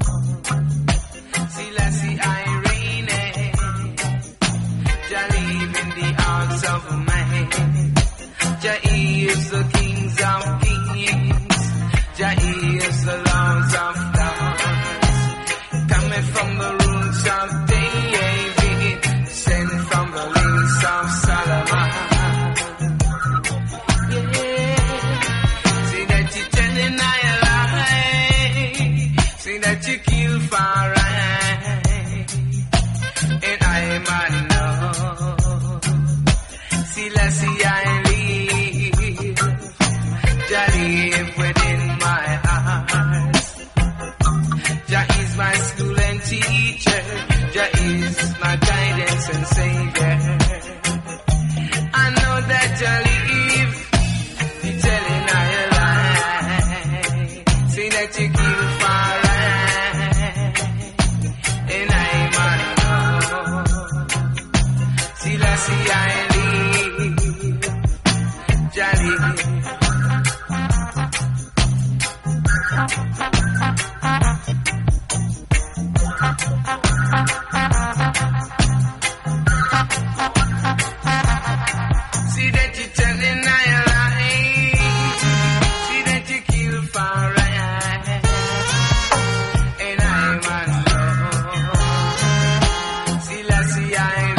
you kill for right, and I man know. See, let's see, I live, Jah live within my heart. Jah is my school and teacher, Jah is my guidance and savior. I know that Jah live, you telling I a lie. Say that you kill for right, and I man know. See, let's see, I live, Jah live. See that you telling I a lie. See that you kill for right, and I man know. See, let's see, I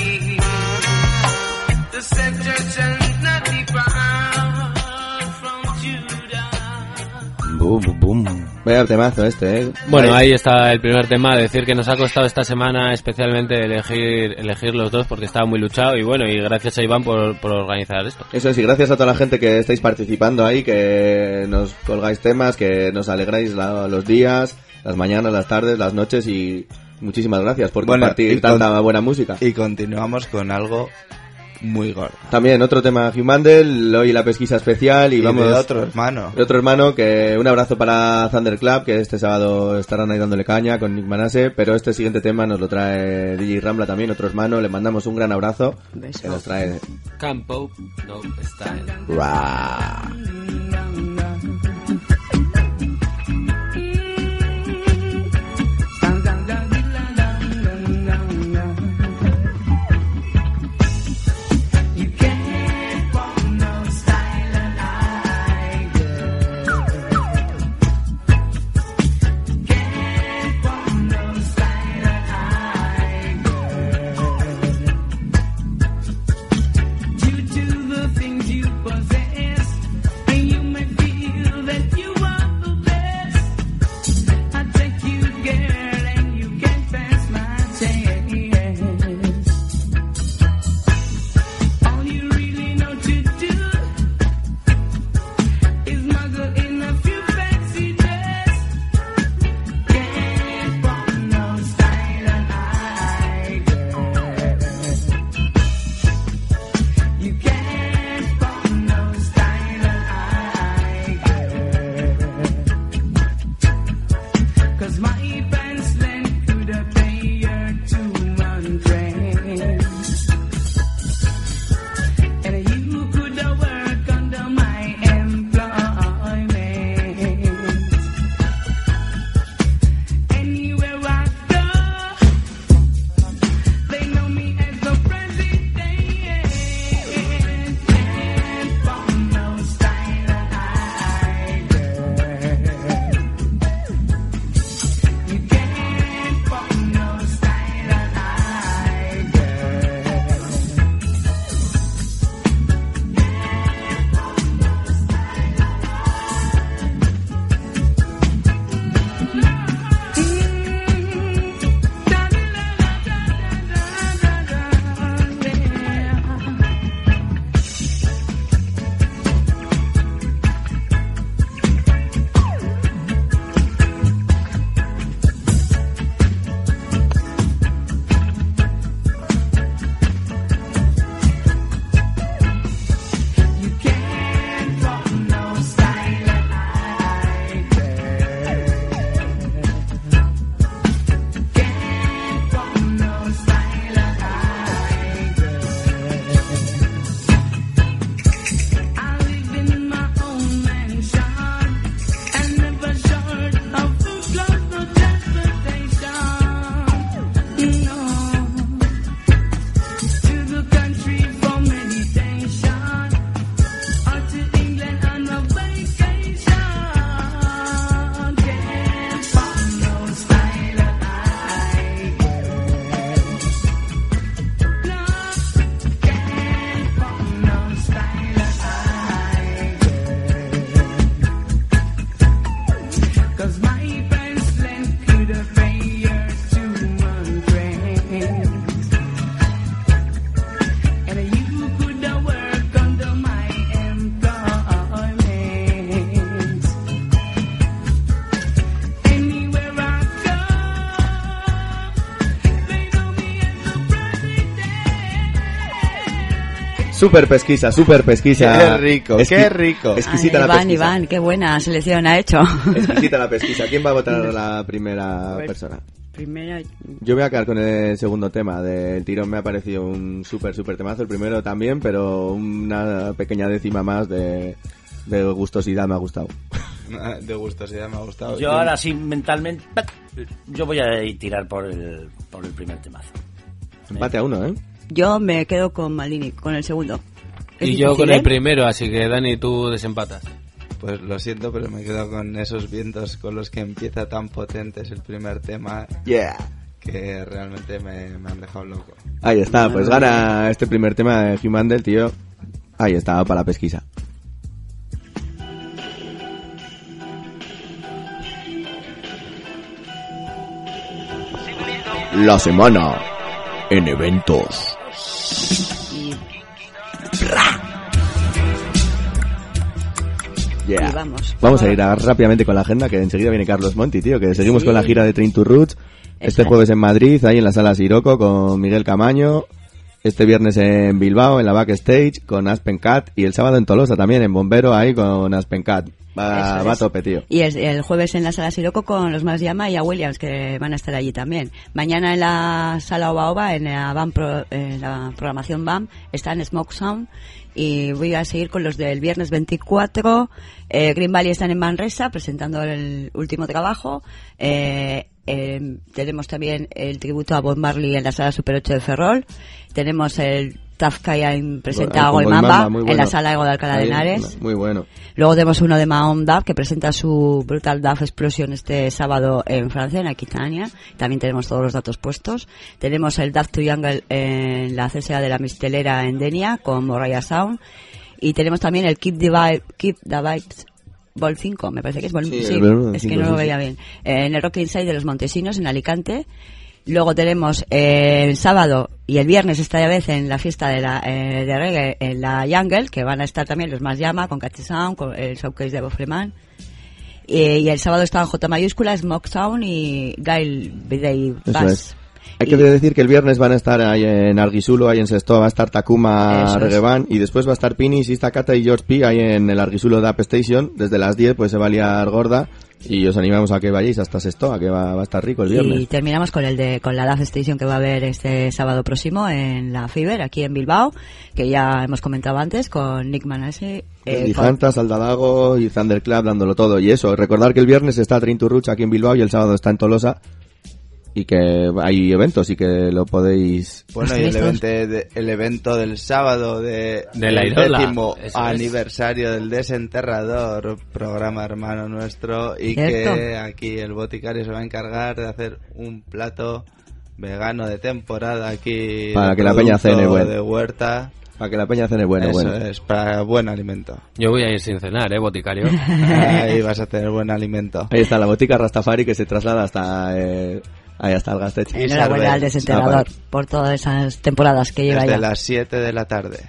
live. The scepter shall not be far from Judah. Boom, boom. Vaya temazo este, Bueno, ahí está el primer tema. Decir que nos ha costado esta semana especialmente elegir los dos porque estaba muy luchado. Y bueno, y gracias a Iván por organizar esto. Eso sí, gracias a toda la gente que estáis participando ahí, que nos colgáis temas, que nos alegráis los días, las mañanas, las tardes, las noches, y muchísimas gracias por compartir tanta buena música. Y continuamos con algo muy gordo. También otro tema Humandel, hoy la pesquisa especial y vamos de otro hermano. De otro hermano, que un abrazo para Thunderclap, que este sábado estarán ahí dándole caña con Nick Manase, pero este siguiente tema nos lo trae DJ Rambla también, otro hermano, le mandamos un gran abrazo. Beso. Que nos trae Campo No Style. Ra. the prayer to my friends. And you could work under my employment. Anywhere I go, they know me as the president. Super pesquisa, super pesquisa. Qué rico, qué rico. Exquisita la Iván, pesquisa. Iván, qué buena selección ha hecho. Exquisita la pesquisa. ¿Quién va a votar a la primera persona? Primera. Yo voy a quedar con el segundo tema del tirón. Me ha parecido un súper temazo. El primero también, pero una pequeña décima más de gustosidad me ha gustado. De gustosidad me ha gustado. Yo ahora sí, mentalmente, yo voy a tirar por el primer temazo. Empate a uno, ¿eh? Yo me quedo con Maldini, con el segundo. Y yo con el primero, así que Dani, tú desempatas. Pues lo siento, pero me quedo con esos vientos con los que empieza tan potentes el primer tema. Yeah. Que realmente me han dejado loco. Ahí está, pues gana este primer tema de Human del tío. Ahí está, para la pesquisa. La semana en eventos. Yeah. Y Vamos a ir rápidamente con la agenda, que enseguida viene Carlos Monti, tío, que seguimos con la gira de Train to Roots. Este jueves en Madrid, ahí en la sala Siroco con Miguel Camaño. Este viernes en Bilbao, en la Backstage, con Aspen Cat. Y el sábado en Tolosa también, en Bombero, ahí con Aspen Cat. Va a tope, tío. Y el jueves en la sala Siroco con los Más Llama y a Williams, que van a estar allí también. Mañana en la sala Oba Oba, en la programación BAM, está en Smoke Sound. Y voy a seguir con los del viernes 24. Green Valley están en Manresa presentando el último trabajo. Tenemos también el tributo a Bob Marley en la sala Super 8 de Ferrol. Tenemos el Tough Kayan presenta a Goimamba en la sala Ego de Alcalá de Henares. Muy bueno. Luego tenemos uno de Mahon Duff que presenta su Brutal Duff Explosion este sábado en Francia, en Aquitania. También tenemos todos los datos puestos. Tenemos el Duff to Jungle en la CSA de la Mistelera en Denia con Moraya Sound. Y tenemos también el Keep the Vibes Vol 5, me parece que es Vol 5. Sí, es que no lo veía bien. En el Rock Inside de los Montesinos en Alicante. Luego tenemos el sábado y el viernes esta vez en la fiesta de reggae en la Jungle, que van a estar también los Más Llama, con Catchy Sound, con el showcase de Bob Freeman. Y el sábado están J mayúscula, Smoke Sound y Gail Biday Bass. Hay que decir que el viernes van a estar ahí en Arguisulo, ahí en Sestoa, va a estar Takuma Reggae Band, y después va a estar Pini, Sista Kata y George P ahí en el Arguisulo Dub Station. Desde las 10 pues se va a liar gorda. Y os animamos a que vayáis hasta Sestoa, que va a estar rico el viernes. Y terminamos con con la Dub Station que va a haber este sábado próximo en la Fiber, aquí en Bilbao, que ya hemos comentado antes, con Nick Manassi. Y Jantas, Aldalago y Thunderclap dándolo todo. Y eso, recordar que el viernes está Train to Roots aquí en Bilbao y el sábado está en Tolosa. Y que hay eventos y que lo podéis... Bueno, y el evento del sábado del 10º aniversario del Desenterrador, programa hermano nuestro, y ¿cierto? Que aquí el boticario se va a encargar de hacer un plato vegano de temporada aquí para que la peña cene bueno. De huerta. Para que la peña cene bueno. Eso es, para buen alimento. Yo voy a ir sin cenar, boticario. Ahí vas a tener buen alimento. Ahí está la botica Rastafari que se traslada hasta... Ahí está el Gastech. Enhorabuena al Desenterrador por todas esas temporadas que lleva desde ya. Desde las 7 de la tarde.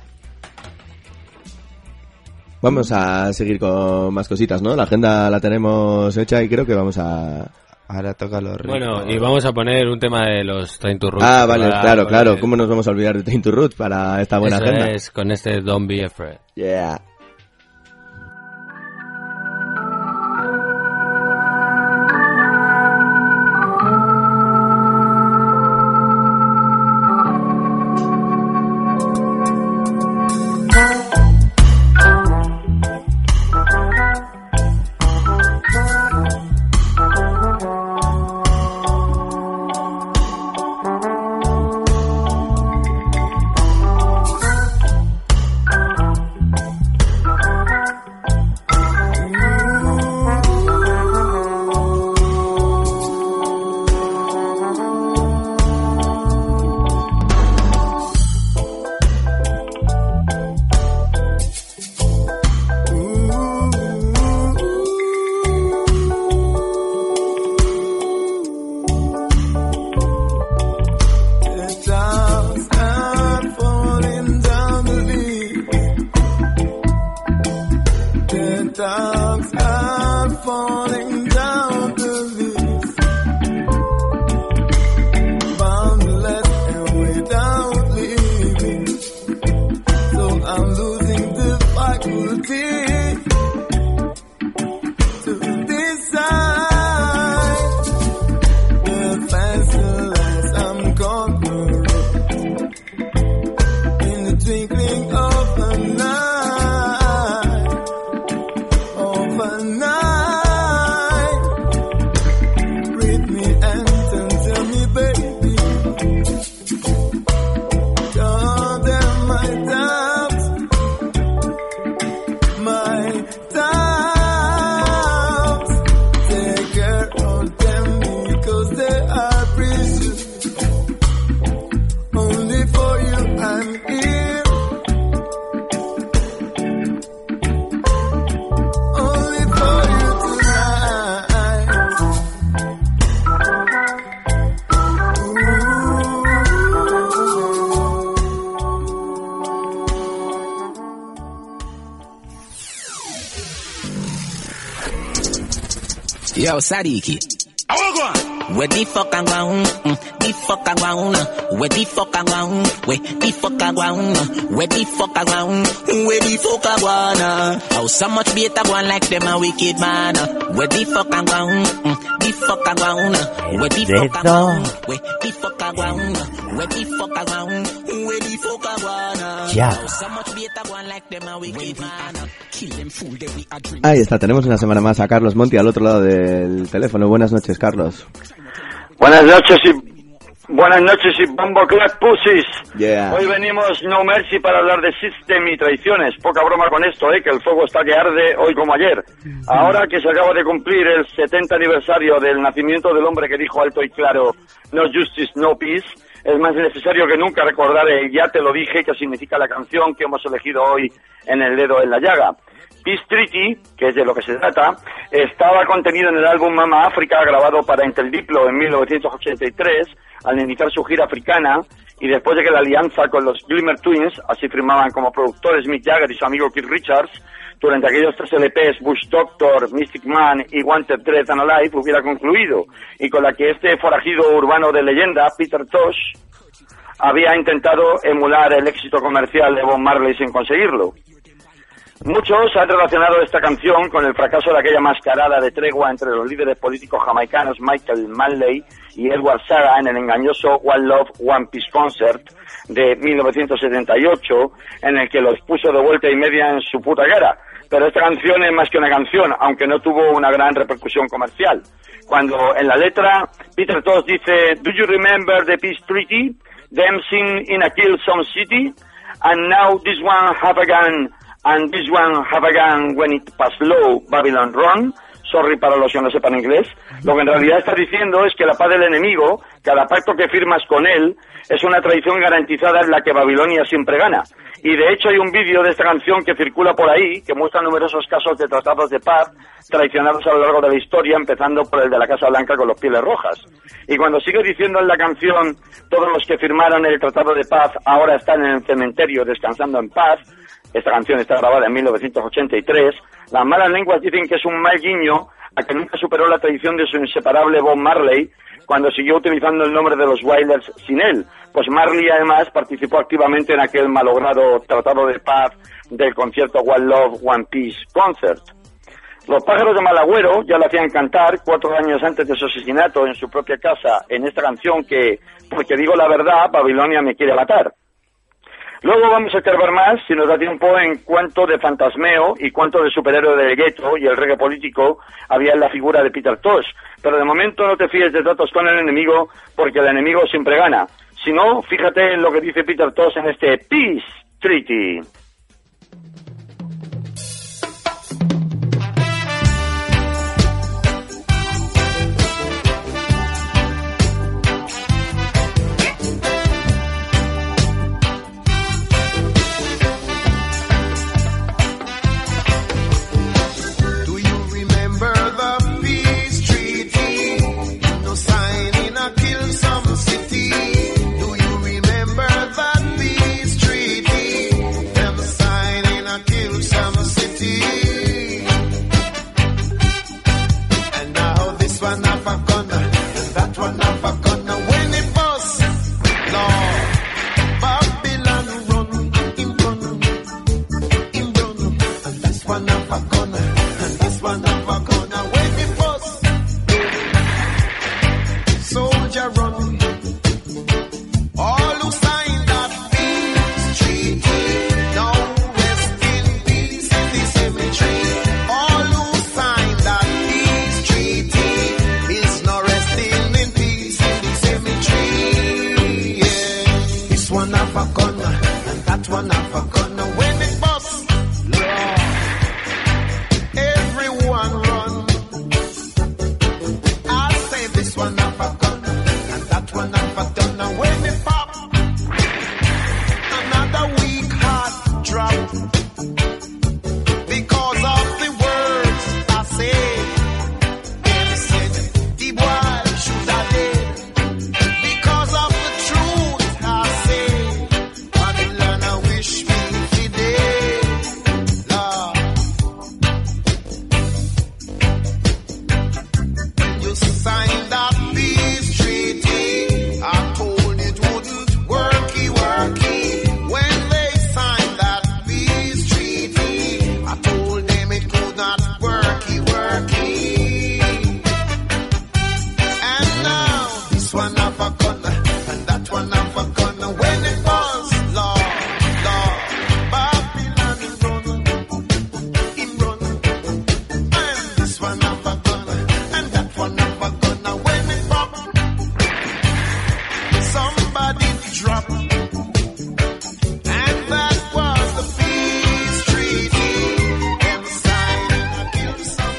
Vamos a seguir con más cositas, ¿no? La agenda la tenemos hecha y creo que vamos a... Ahora toca los ritmos. Bueno, y vamos a poner un tema de los Train to Roots. Ah, vale, claro. ¿Cómo nos vamos a olvidar de Train to Roots para esta buena agenda? Eso es, con este Don't Be Afraid. Yeah. Yo, Sadiki. Where the fuck I go? The fuck I go? Where the fuck I go? Where the fuck I go? Where the fuck I go? Where the fuck I go? How so much better go like them a wicked man? Where the fuck I go? The fuck I go? Where the fuck I go? Where the fuck I go? Where the fuck I go? Where the fuck I go? Ya. How so much better go like them a wicked man? Kill them fool that we are drink. Ahí está, tenemos una semana más a Carlos Monti al otro lado del teléfono. Buenas noches, Carlos. Buenas noches y Bombo Clap Pussies. Yeah. Hoy venimos No Mercy para hablar de System y traiciones. Poca broma con esto, que el fuego está que arde hoy como ayer. Ahora que se acaba de cumplir el 70 aniversario del nacimiento del hombre que dijo alto y claro No Justice, No Peace, es más necesario que nunca recordar el Ya te lo dije, que significa la canción que hemos elegido hoy en El dedo en la llaga. Peace Treaty, que es de lo que se trata, estaba contenido en el álbum Mama África, grabado para Intel Diplo en 1983, al iniciar su gira africana, y después de que la alianza con los Glimmer Twins, así firmaban como productores Mick Jagger y su amigo Keith Richards, durante aquellos 3 LPs, Bush Doctor, Mystic Man y Wanted, Dead and Alive, hubiera concluido, y con la que este forajido urbano de leyenda, Peter Tosh, había intentado emular el éxito comercial de Bob Marley sin conseguirlo. Muchos han relacionado esta canción con el fracaso de aquella mascarada de tregua entre los líderes políticos jamaicanos Michael Manley y Edward Saga en el engañoso One Love, One Peace Concert de 1978, en el que los puso de vuelta y media en su puta cara. Pero esta canción es más que una canción, aunque no tuvo una gran repercusión comercial. Cuando en la letra Peter Tosh dice "Do you remember the Peace Treaty? Them sing in a kill some city? And now this one have a gun. And this one have a gun when it pass low, Babylon run." Sorry para los que no sepan inglés. Lo que en realidad está diciendo es que la paz del enemigo, cada pacto que firmas con él, es una traición garantizada en la que Babilonia siempre gana. Y de hecho hay un vídeo de esta canción que circula por ahí, que muestra numerosos casos de tratados de paz traicionados a lo largo de la historia, empezando por el de la Casa Blanca con los Pieles Rojas. Y cuando sigue diciendo en la canción, todos los que firmaron el tratado de paz ahora están en el cementerio descansando en paz, esta canción está grabada en 1983, las malas lenguas dicen que es un mal guiño a que nunca superó la tradición de su inseparable Bob Marley cuando siguió utilizando el nombre de los Wailers sin él, pues Marley además participó activamente en aquel malogrado tratado de paz del concierto One Love, One Peace Concert. Los Pájaros de Malagüero ya lo hacían cantar 4 años antes de su asesinato en su propia casa en esta canción que, porque digo la verdad, Babilonia me quiere matar. Luego vamos a escarbar más, si nos da tiempo, en cuánto de fantasmeo y cuánto de superhéroe del gueto y el reggae político había en la figura de Peter Tosh. Pero de momento no te fíes de tratos con el enemigo, porque el enemigo siempre gana. Si no, fíjate en lo que dice Peter Tosh en este Peace Treaty.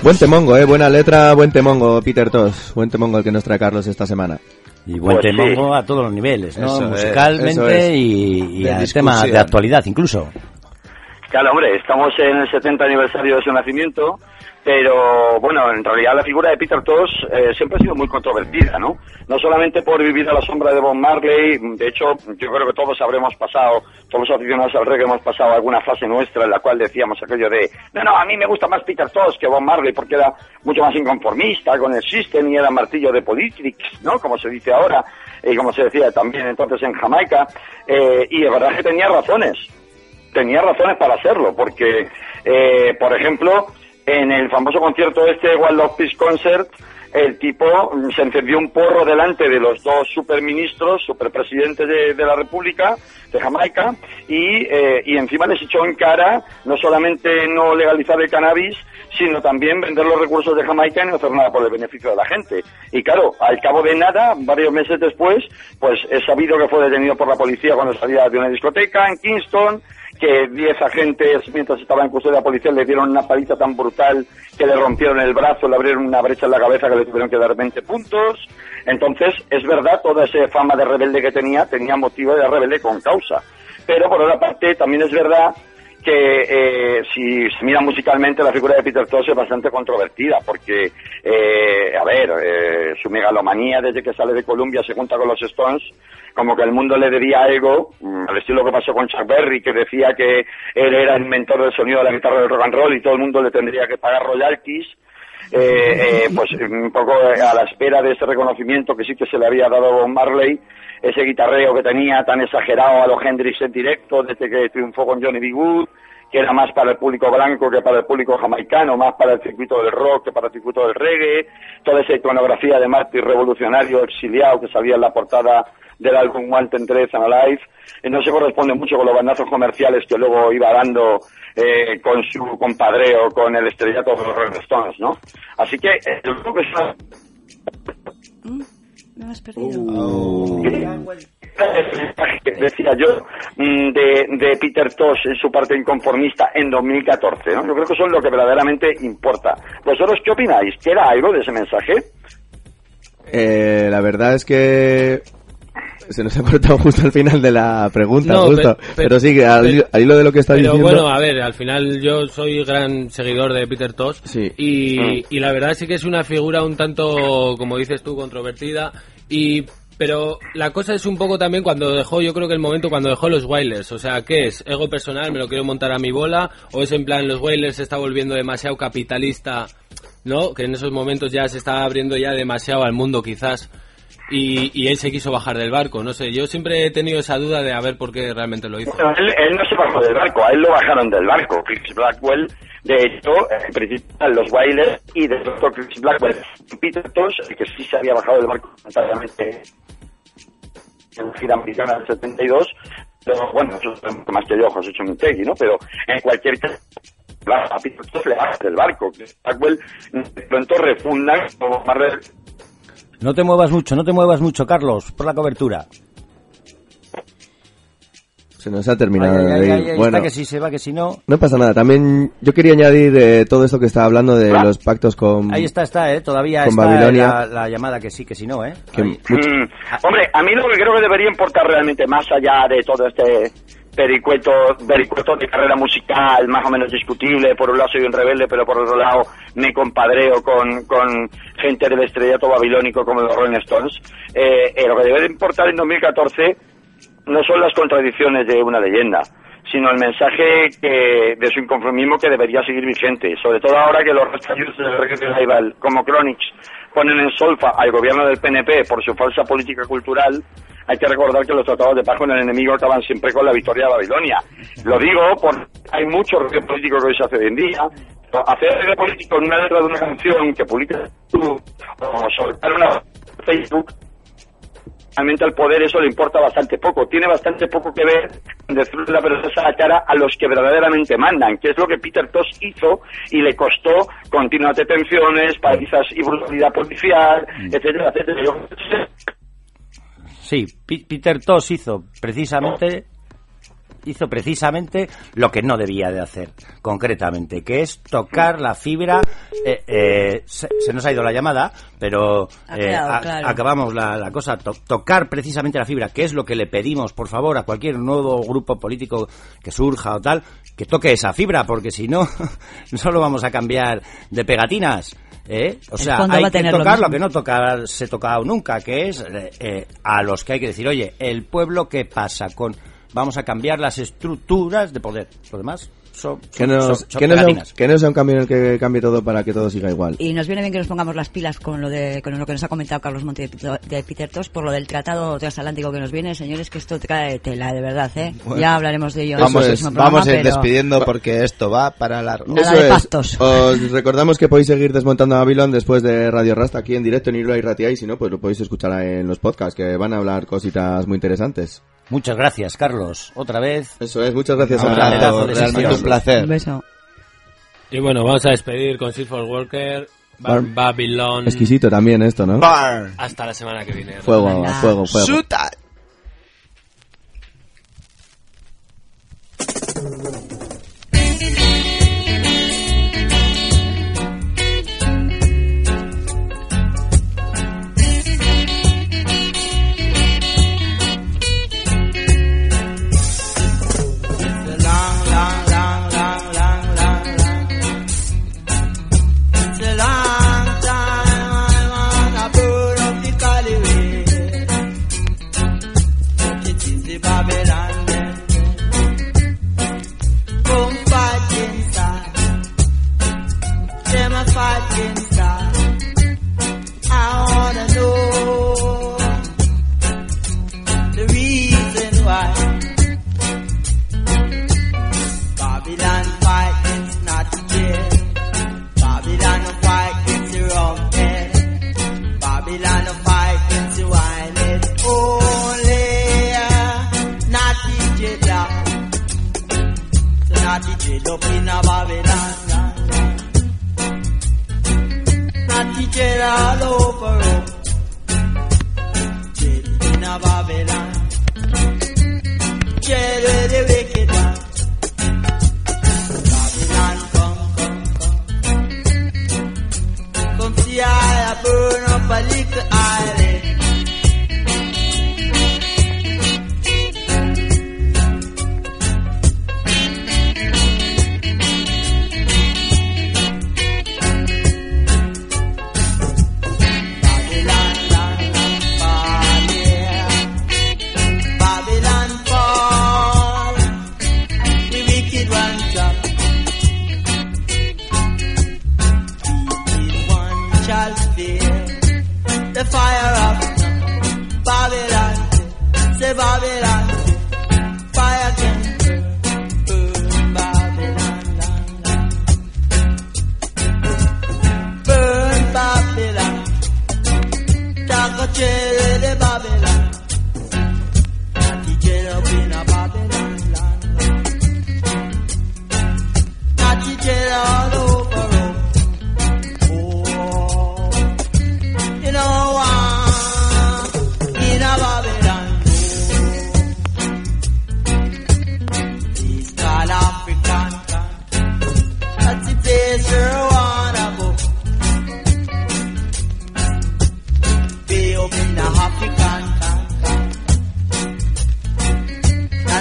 Buen temongo, buena letra, buen temongo, Peter Tosh. Buen temongo el que nos trae Carlos esta semana. Y buen Pues temongo sí. a todos los niveles, ¿no? Eso Musicalmente es. y De al tema discusión. de actualidad incluso. Claro, hombre, estamos en el 70 aniversario de su nacimiento, pero bueno, en realidad la figura de Peter Tosh siempre ha sido muy controvertida, ¿no? No solamente por vivir a la sombra de Bob Marley, de hecho, yo creo que todos habremos pasado, todos los aficionados al reggae hemos pasado alguna fase nuestra en la cual decíamos aquello de, no, a mí me gusta más Peter Tosh que Bob Marley porque era mucho más inconformista con el system y era martillo de politics, ¿no? Como se dice ahora, y como se decía también entonces en Jamaica, y de verdad que tenía razones para hacerlo, porque, por ejemplo, en el famoso concierto One Love Peace Concert, el tipo se encendió un porro delante de los dos superpresidentes de la República de Jamaica, y encima les echó en cara no solamente no legalizar el cannabis, sino también vender los recursos de Jamaica y no hacer nada por el beneficio de la gente. Y claro, al cabo de nada, varios meses después, pues es sabido que fue detenido por la policía cuando salía de una discoteca en Kingston, que 10 agentes, mientras estaba en custodia policial, le dieron una paliza tan brutal que le rompieron el brazo, le abrieron una brecha en la cabeza que le tuvieron que dar 20 puntos. Entonces, es verdad, toda esa fama de rebelde que tenía motivo de rebelde con causa. Pero, por otra parte, también es verdad que si se mira musicalmente, la figura de Peter Tosh es bastante controvertida, porque, su megalomanía desde que sale de Columbia se junta con los Stones, como que el mundo le debía algo, al estilo que pasó con Chuck Berry, que decía que él era el inventor del sonido de la guitarra del rock and roll y todo el mundo le tendría que pagar royalties. Pues un poco a la espera de ese reconocimiento que sí que se le había dado a Bob Marley, ese guitarreo que tenía tan exagerado a los Hendrix en directo desde que triunfó con Johnny B. Good, que era más para el público blanco que para el público jamaicano, más para el circuito del rock que para el circuito del reggae, toda esa iconografía de mártir revolucionario exiliado que salía en la portada del álbum Wanted, Dead and Alive, no se corresponde mucho con los bandazos comerciales que luego iba dando con su compadreo con el estrellato de los Rolling Stones, ¿no? Así que yo creo que es una... Me has perdido. Decía yo de Peter Tosh en su parte inconformista en 2014, ¿no? Yo creo que eso es lo que verdaderamente importa. ¿Vosotros qué opináis? ¿Queda algo de ese mensaje? La verdad es que se nos ha cortado justo al final de la pregunta, no, justo. Pero sí, que al hilo de lo que está diciendo... Pero bueno, a ver, al final yo soy gran seguidor de Peter Tosh, sí. y la verdad sí que es una figura un tanto, como dices tú, controvertida, pero la cosa es un poco también cuando dejó, yo creo que el momento cuando dejó los Wailers, o sea, ¿qué es? ¿Ego personal, me lo quiero montar a mi bola? ¿O es en plan, los Wailers se está volviendo demasiado capitalista, ¿no? Que en esos momentos ya se está abriendo ya demasiado al mundo quizás, y él se quiso bajar del barco, no sé, yo siempre he tenido esa duda de a ver por qué realmente lo hizo. Bueno, él no se bajó del barco, a él lo bajaron del barco. Chris Blackwell, de hecho, principal los Wailers, y del doctor Chris Blackwell, Peter Tosh, que sí se había bajado del barco totalmente en la gira americana del 72, pero bueno, eso es más que yo, José Chomintegui, ¿no? Pero en cualquier caso, a Peter Tosh le baja del barco. Chris Blackwell de pronto refunda como Marvel. No te muevas mucho, Carlos, por la cobertura. Se nos ha terminado. Bueno, está que si se va, que si no... No pasa nada. También yo quería añadir de todo esto que estaba hablando de los pactos con... Ahí está, todavía con está Babilonia. La llamada que sí, que si no, Hombre, a mí lo que creo que debería importar realmente, más allá de todo este vericueto de carrera musical más o menos discutible, por un lado soy un rebelde, pero por otro lado me compadreo con gente del estrellato babilónico como los Rolling Stones, lo que debe importar en 2014 no son las contradicciones de una leyenda, sino el mensaje de su inconformismo que debería seguir vigente, sobre todo ahora que los restallos del reggae revival como Chronics ponen en solfa al gobierno del PNP por su falsa política cultural. Hay que recordar que los tratados de paz con el enemigo acaban siempre con la victoria de Babilonia. Lo digo porque hay mucho reggae político que hoy se hace hoy en día. Hacer reggae político en una letra de una canción que publica tú, o soltar una Facebook, realmente al poder eso le importa bastante poco. Tiene bastante poco que ver en decirle la verdad a la cara a los que verdaderamente mandan, que es lo que Peter Tosh hizo y le costó continuas detenciones, palizas y brutalidad policial, etcétera, etcétera. Sí, Peter Tosh hizo precisamente hizo precisamente lo que no debía de hacer, concretamente, que es tocar la fibra. Se nos ha ido la llamada, pero claro. Acabamos la cosa. Tocar precisamente la fibra, que es lo que le pedimos, por favor, a cualquier nuevo grupo político que surja o tal, que toque esa fibra, porque si no, solo vamos a cambiar de pegatinas. O sea, hay que tocar lo que no se ha tocado nunca, que es a los que hay que decir, oye, el pueblo, ¿qué pasa con...? Vamos a cambiar las estructuras de poder. Lo demás que no sea un cambio en el que cambie todo para que todo siga igual. Y nos viene bien que nos pongamos las pilas con lo que nos ha comentado Carlos Monti de Peter Tosh por lo del tratado transatlántico que nos viene, señores, que esto trae tela, de verdad, Bueno, ya hablaremos de ello. Vamos a ir despidiendo porque esto va para largo. Nada de pastos. Os recordamos que podéis seguir desmontando a Babylon después de Radio Rasta aquí en directo en Irula y Ratia, y si no, pues lo podéis escuchar en los podcasts, que van a hablar cositas muy interesantes. Muchas gracias, Carlos. Otra vez. Eso es, muchas gracias. Realmente un placer. Un beso. Y bueno, vamos a despedir con Silver Walker, Babylon. Exquisito también esto, ¿no? Hasta la semana que viene. Fuego. Shoota.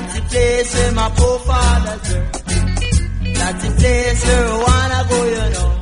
Place where my forefathers were. That's the place where I wanna go, you know.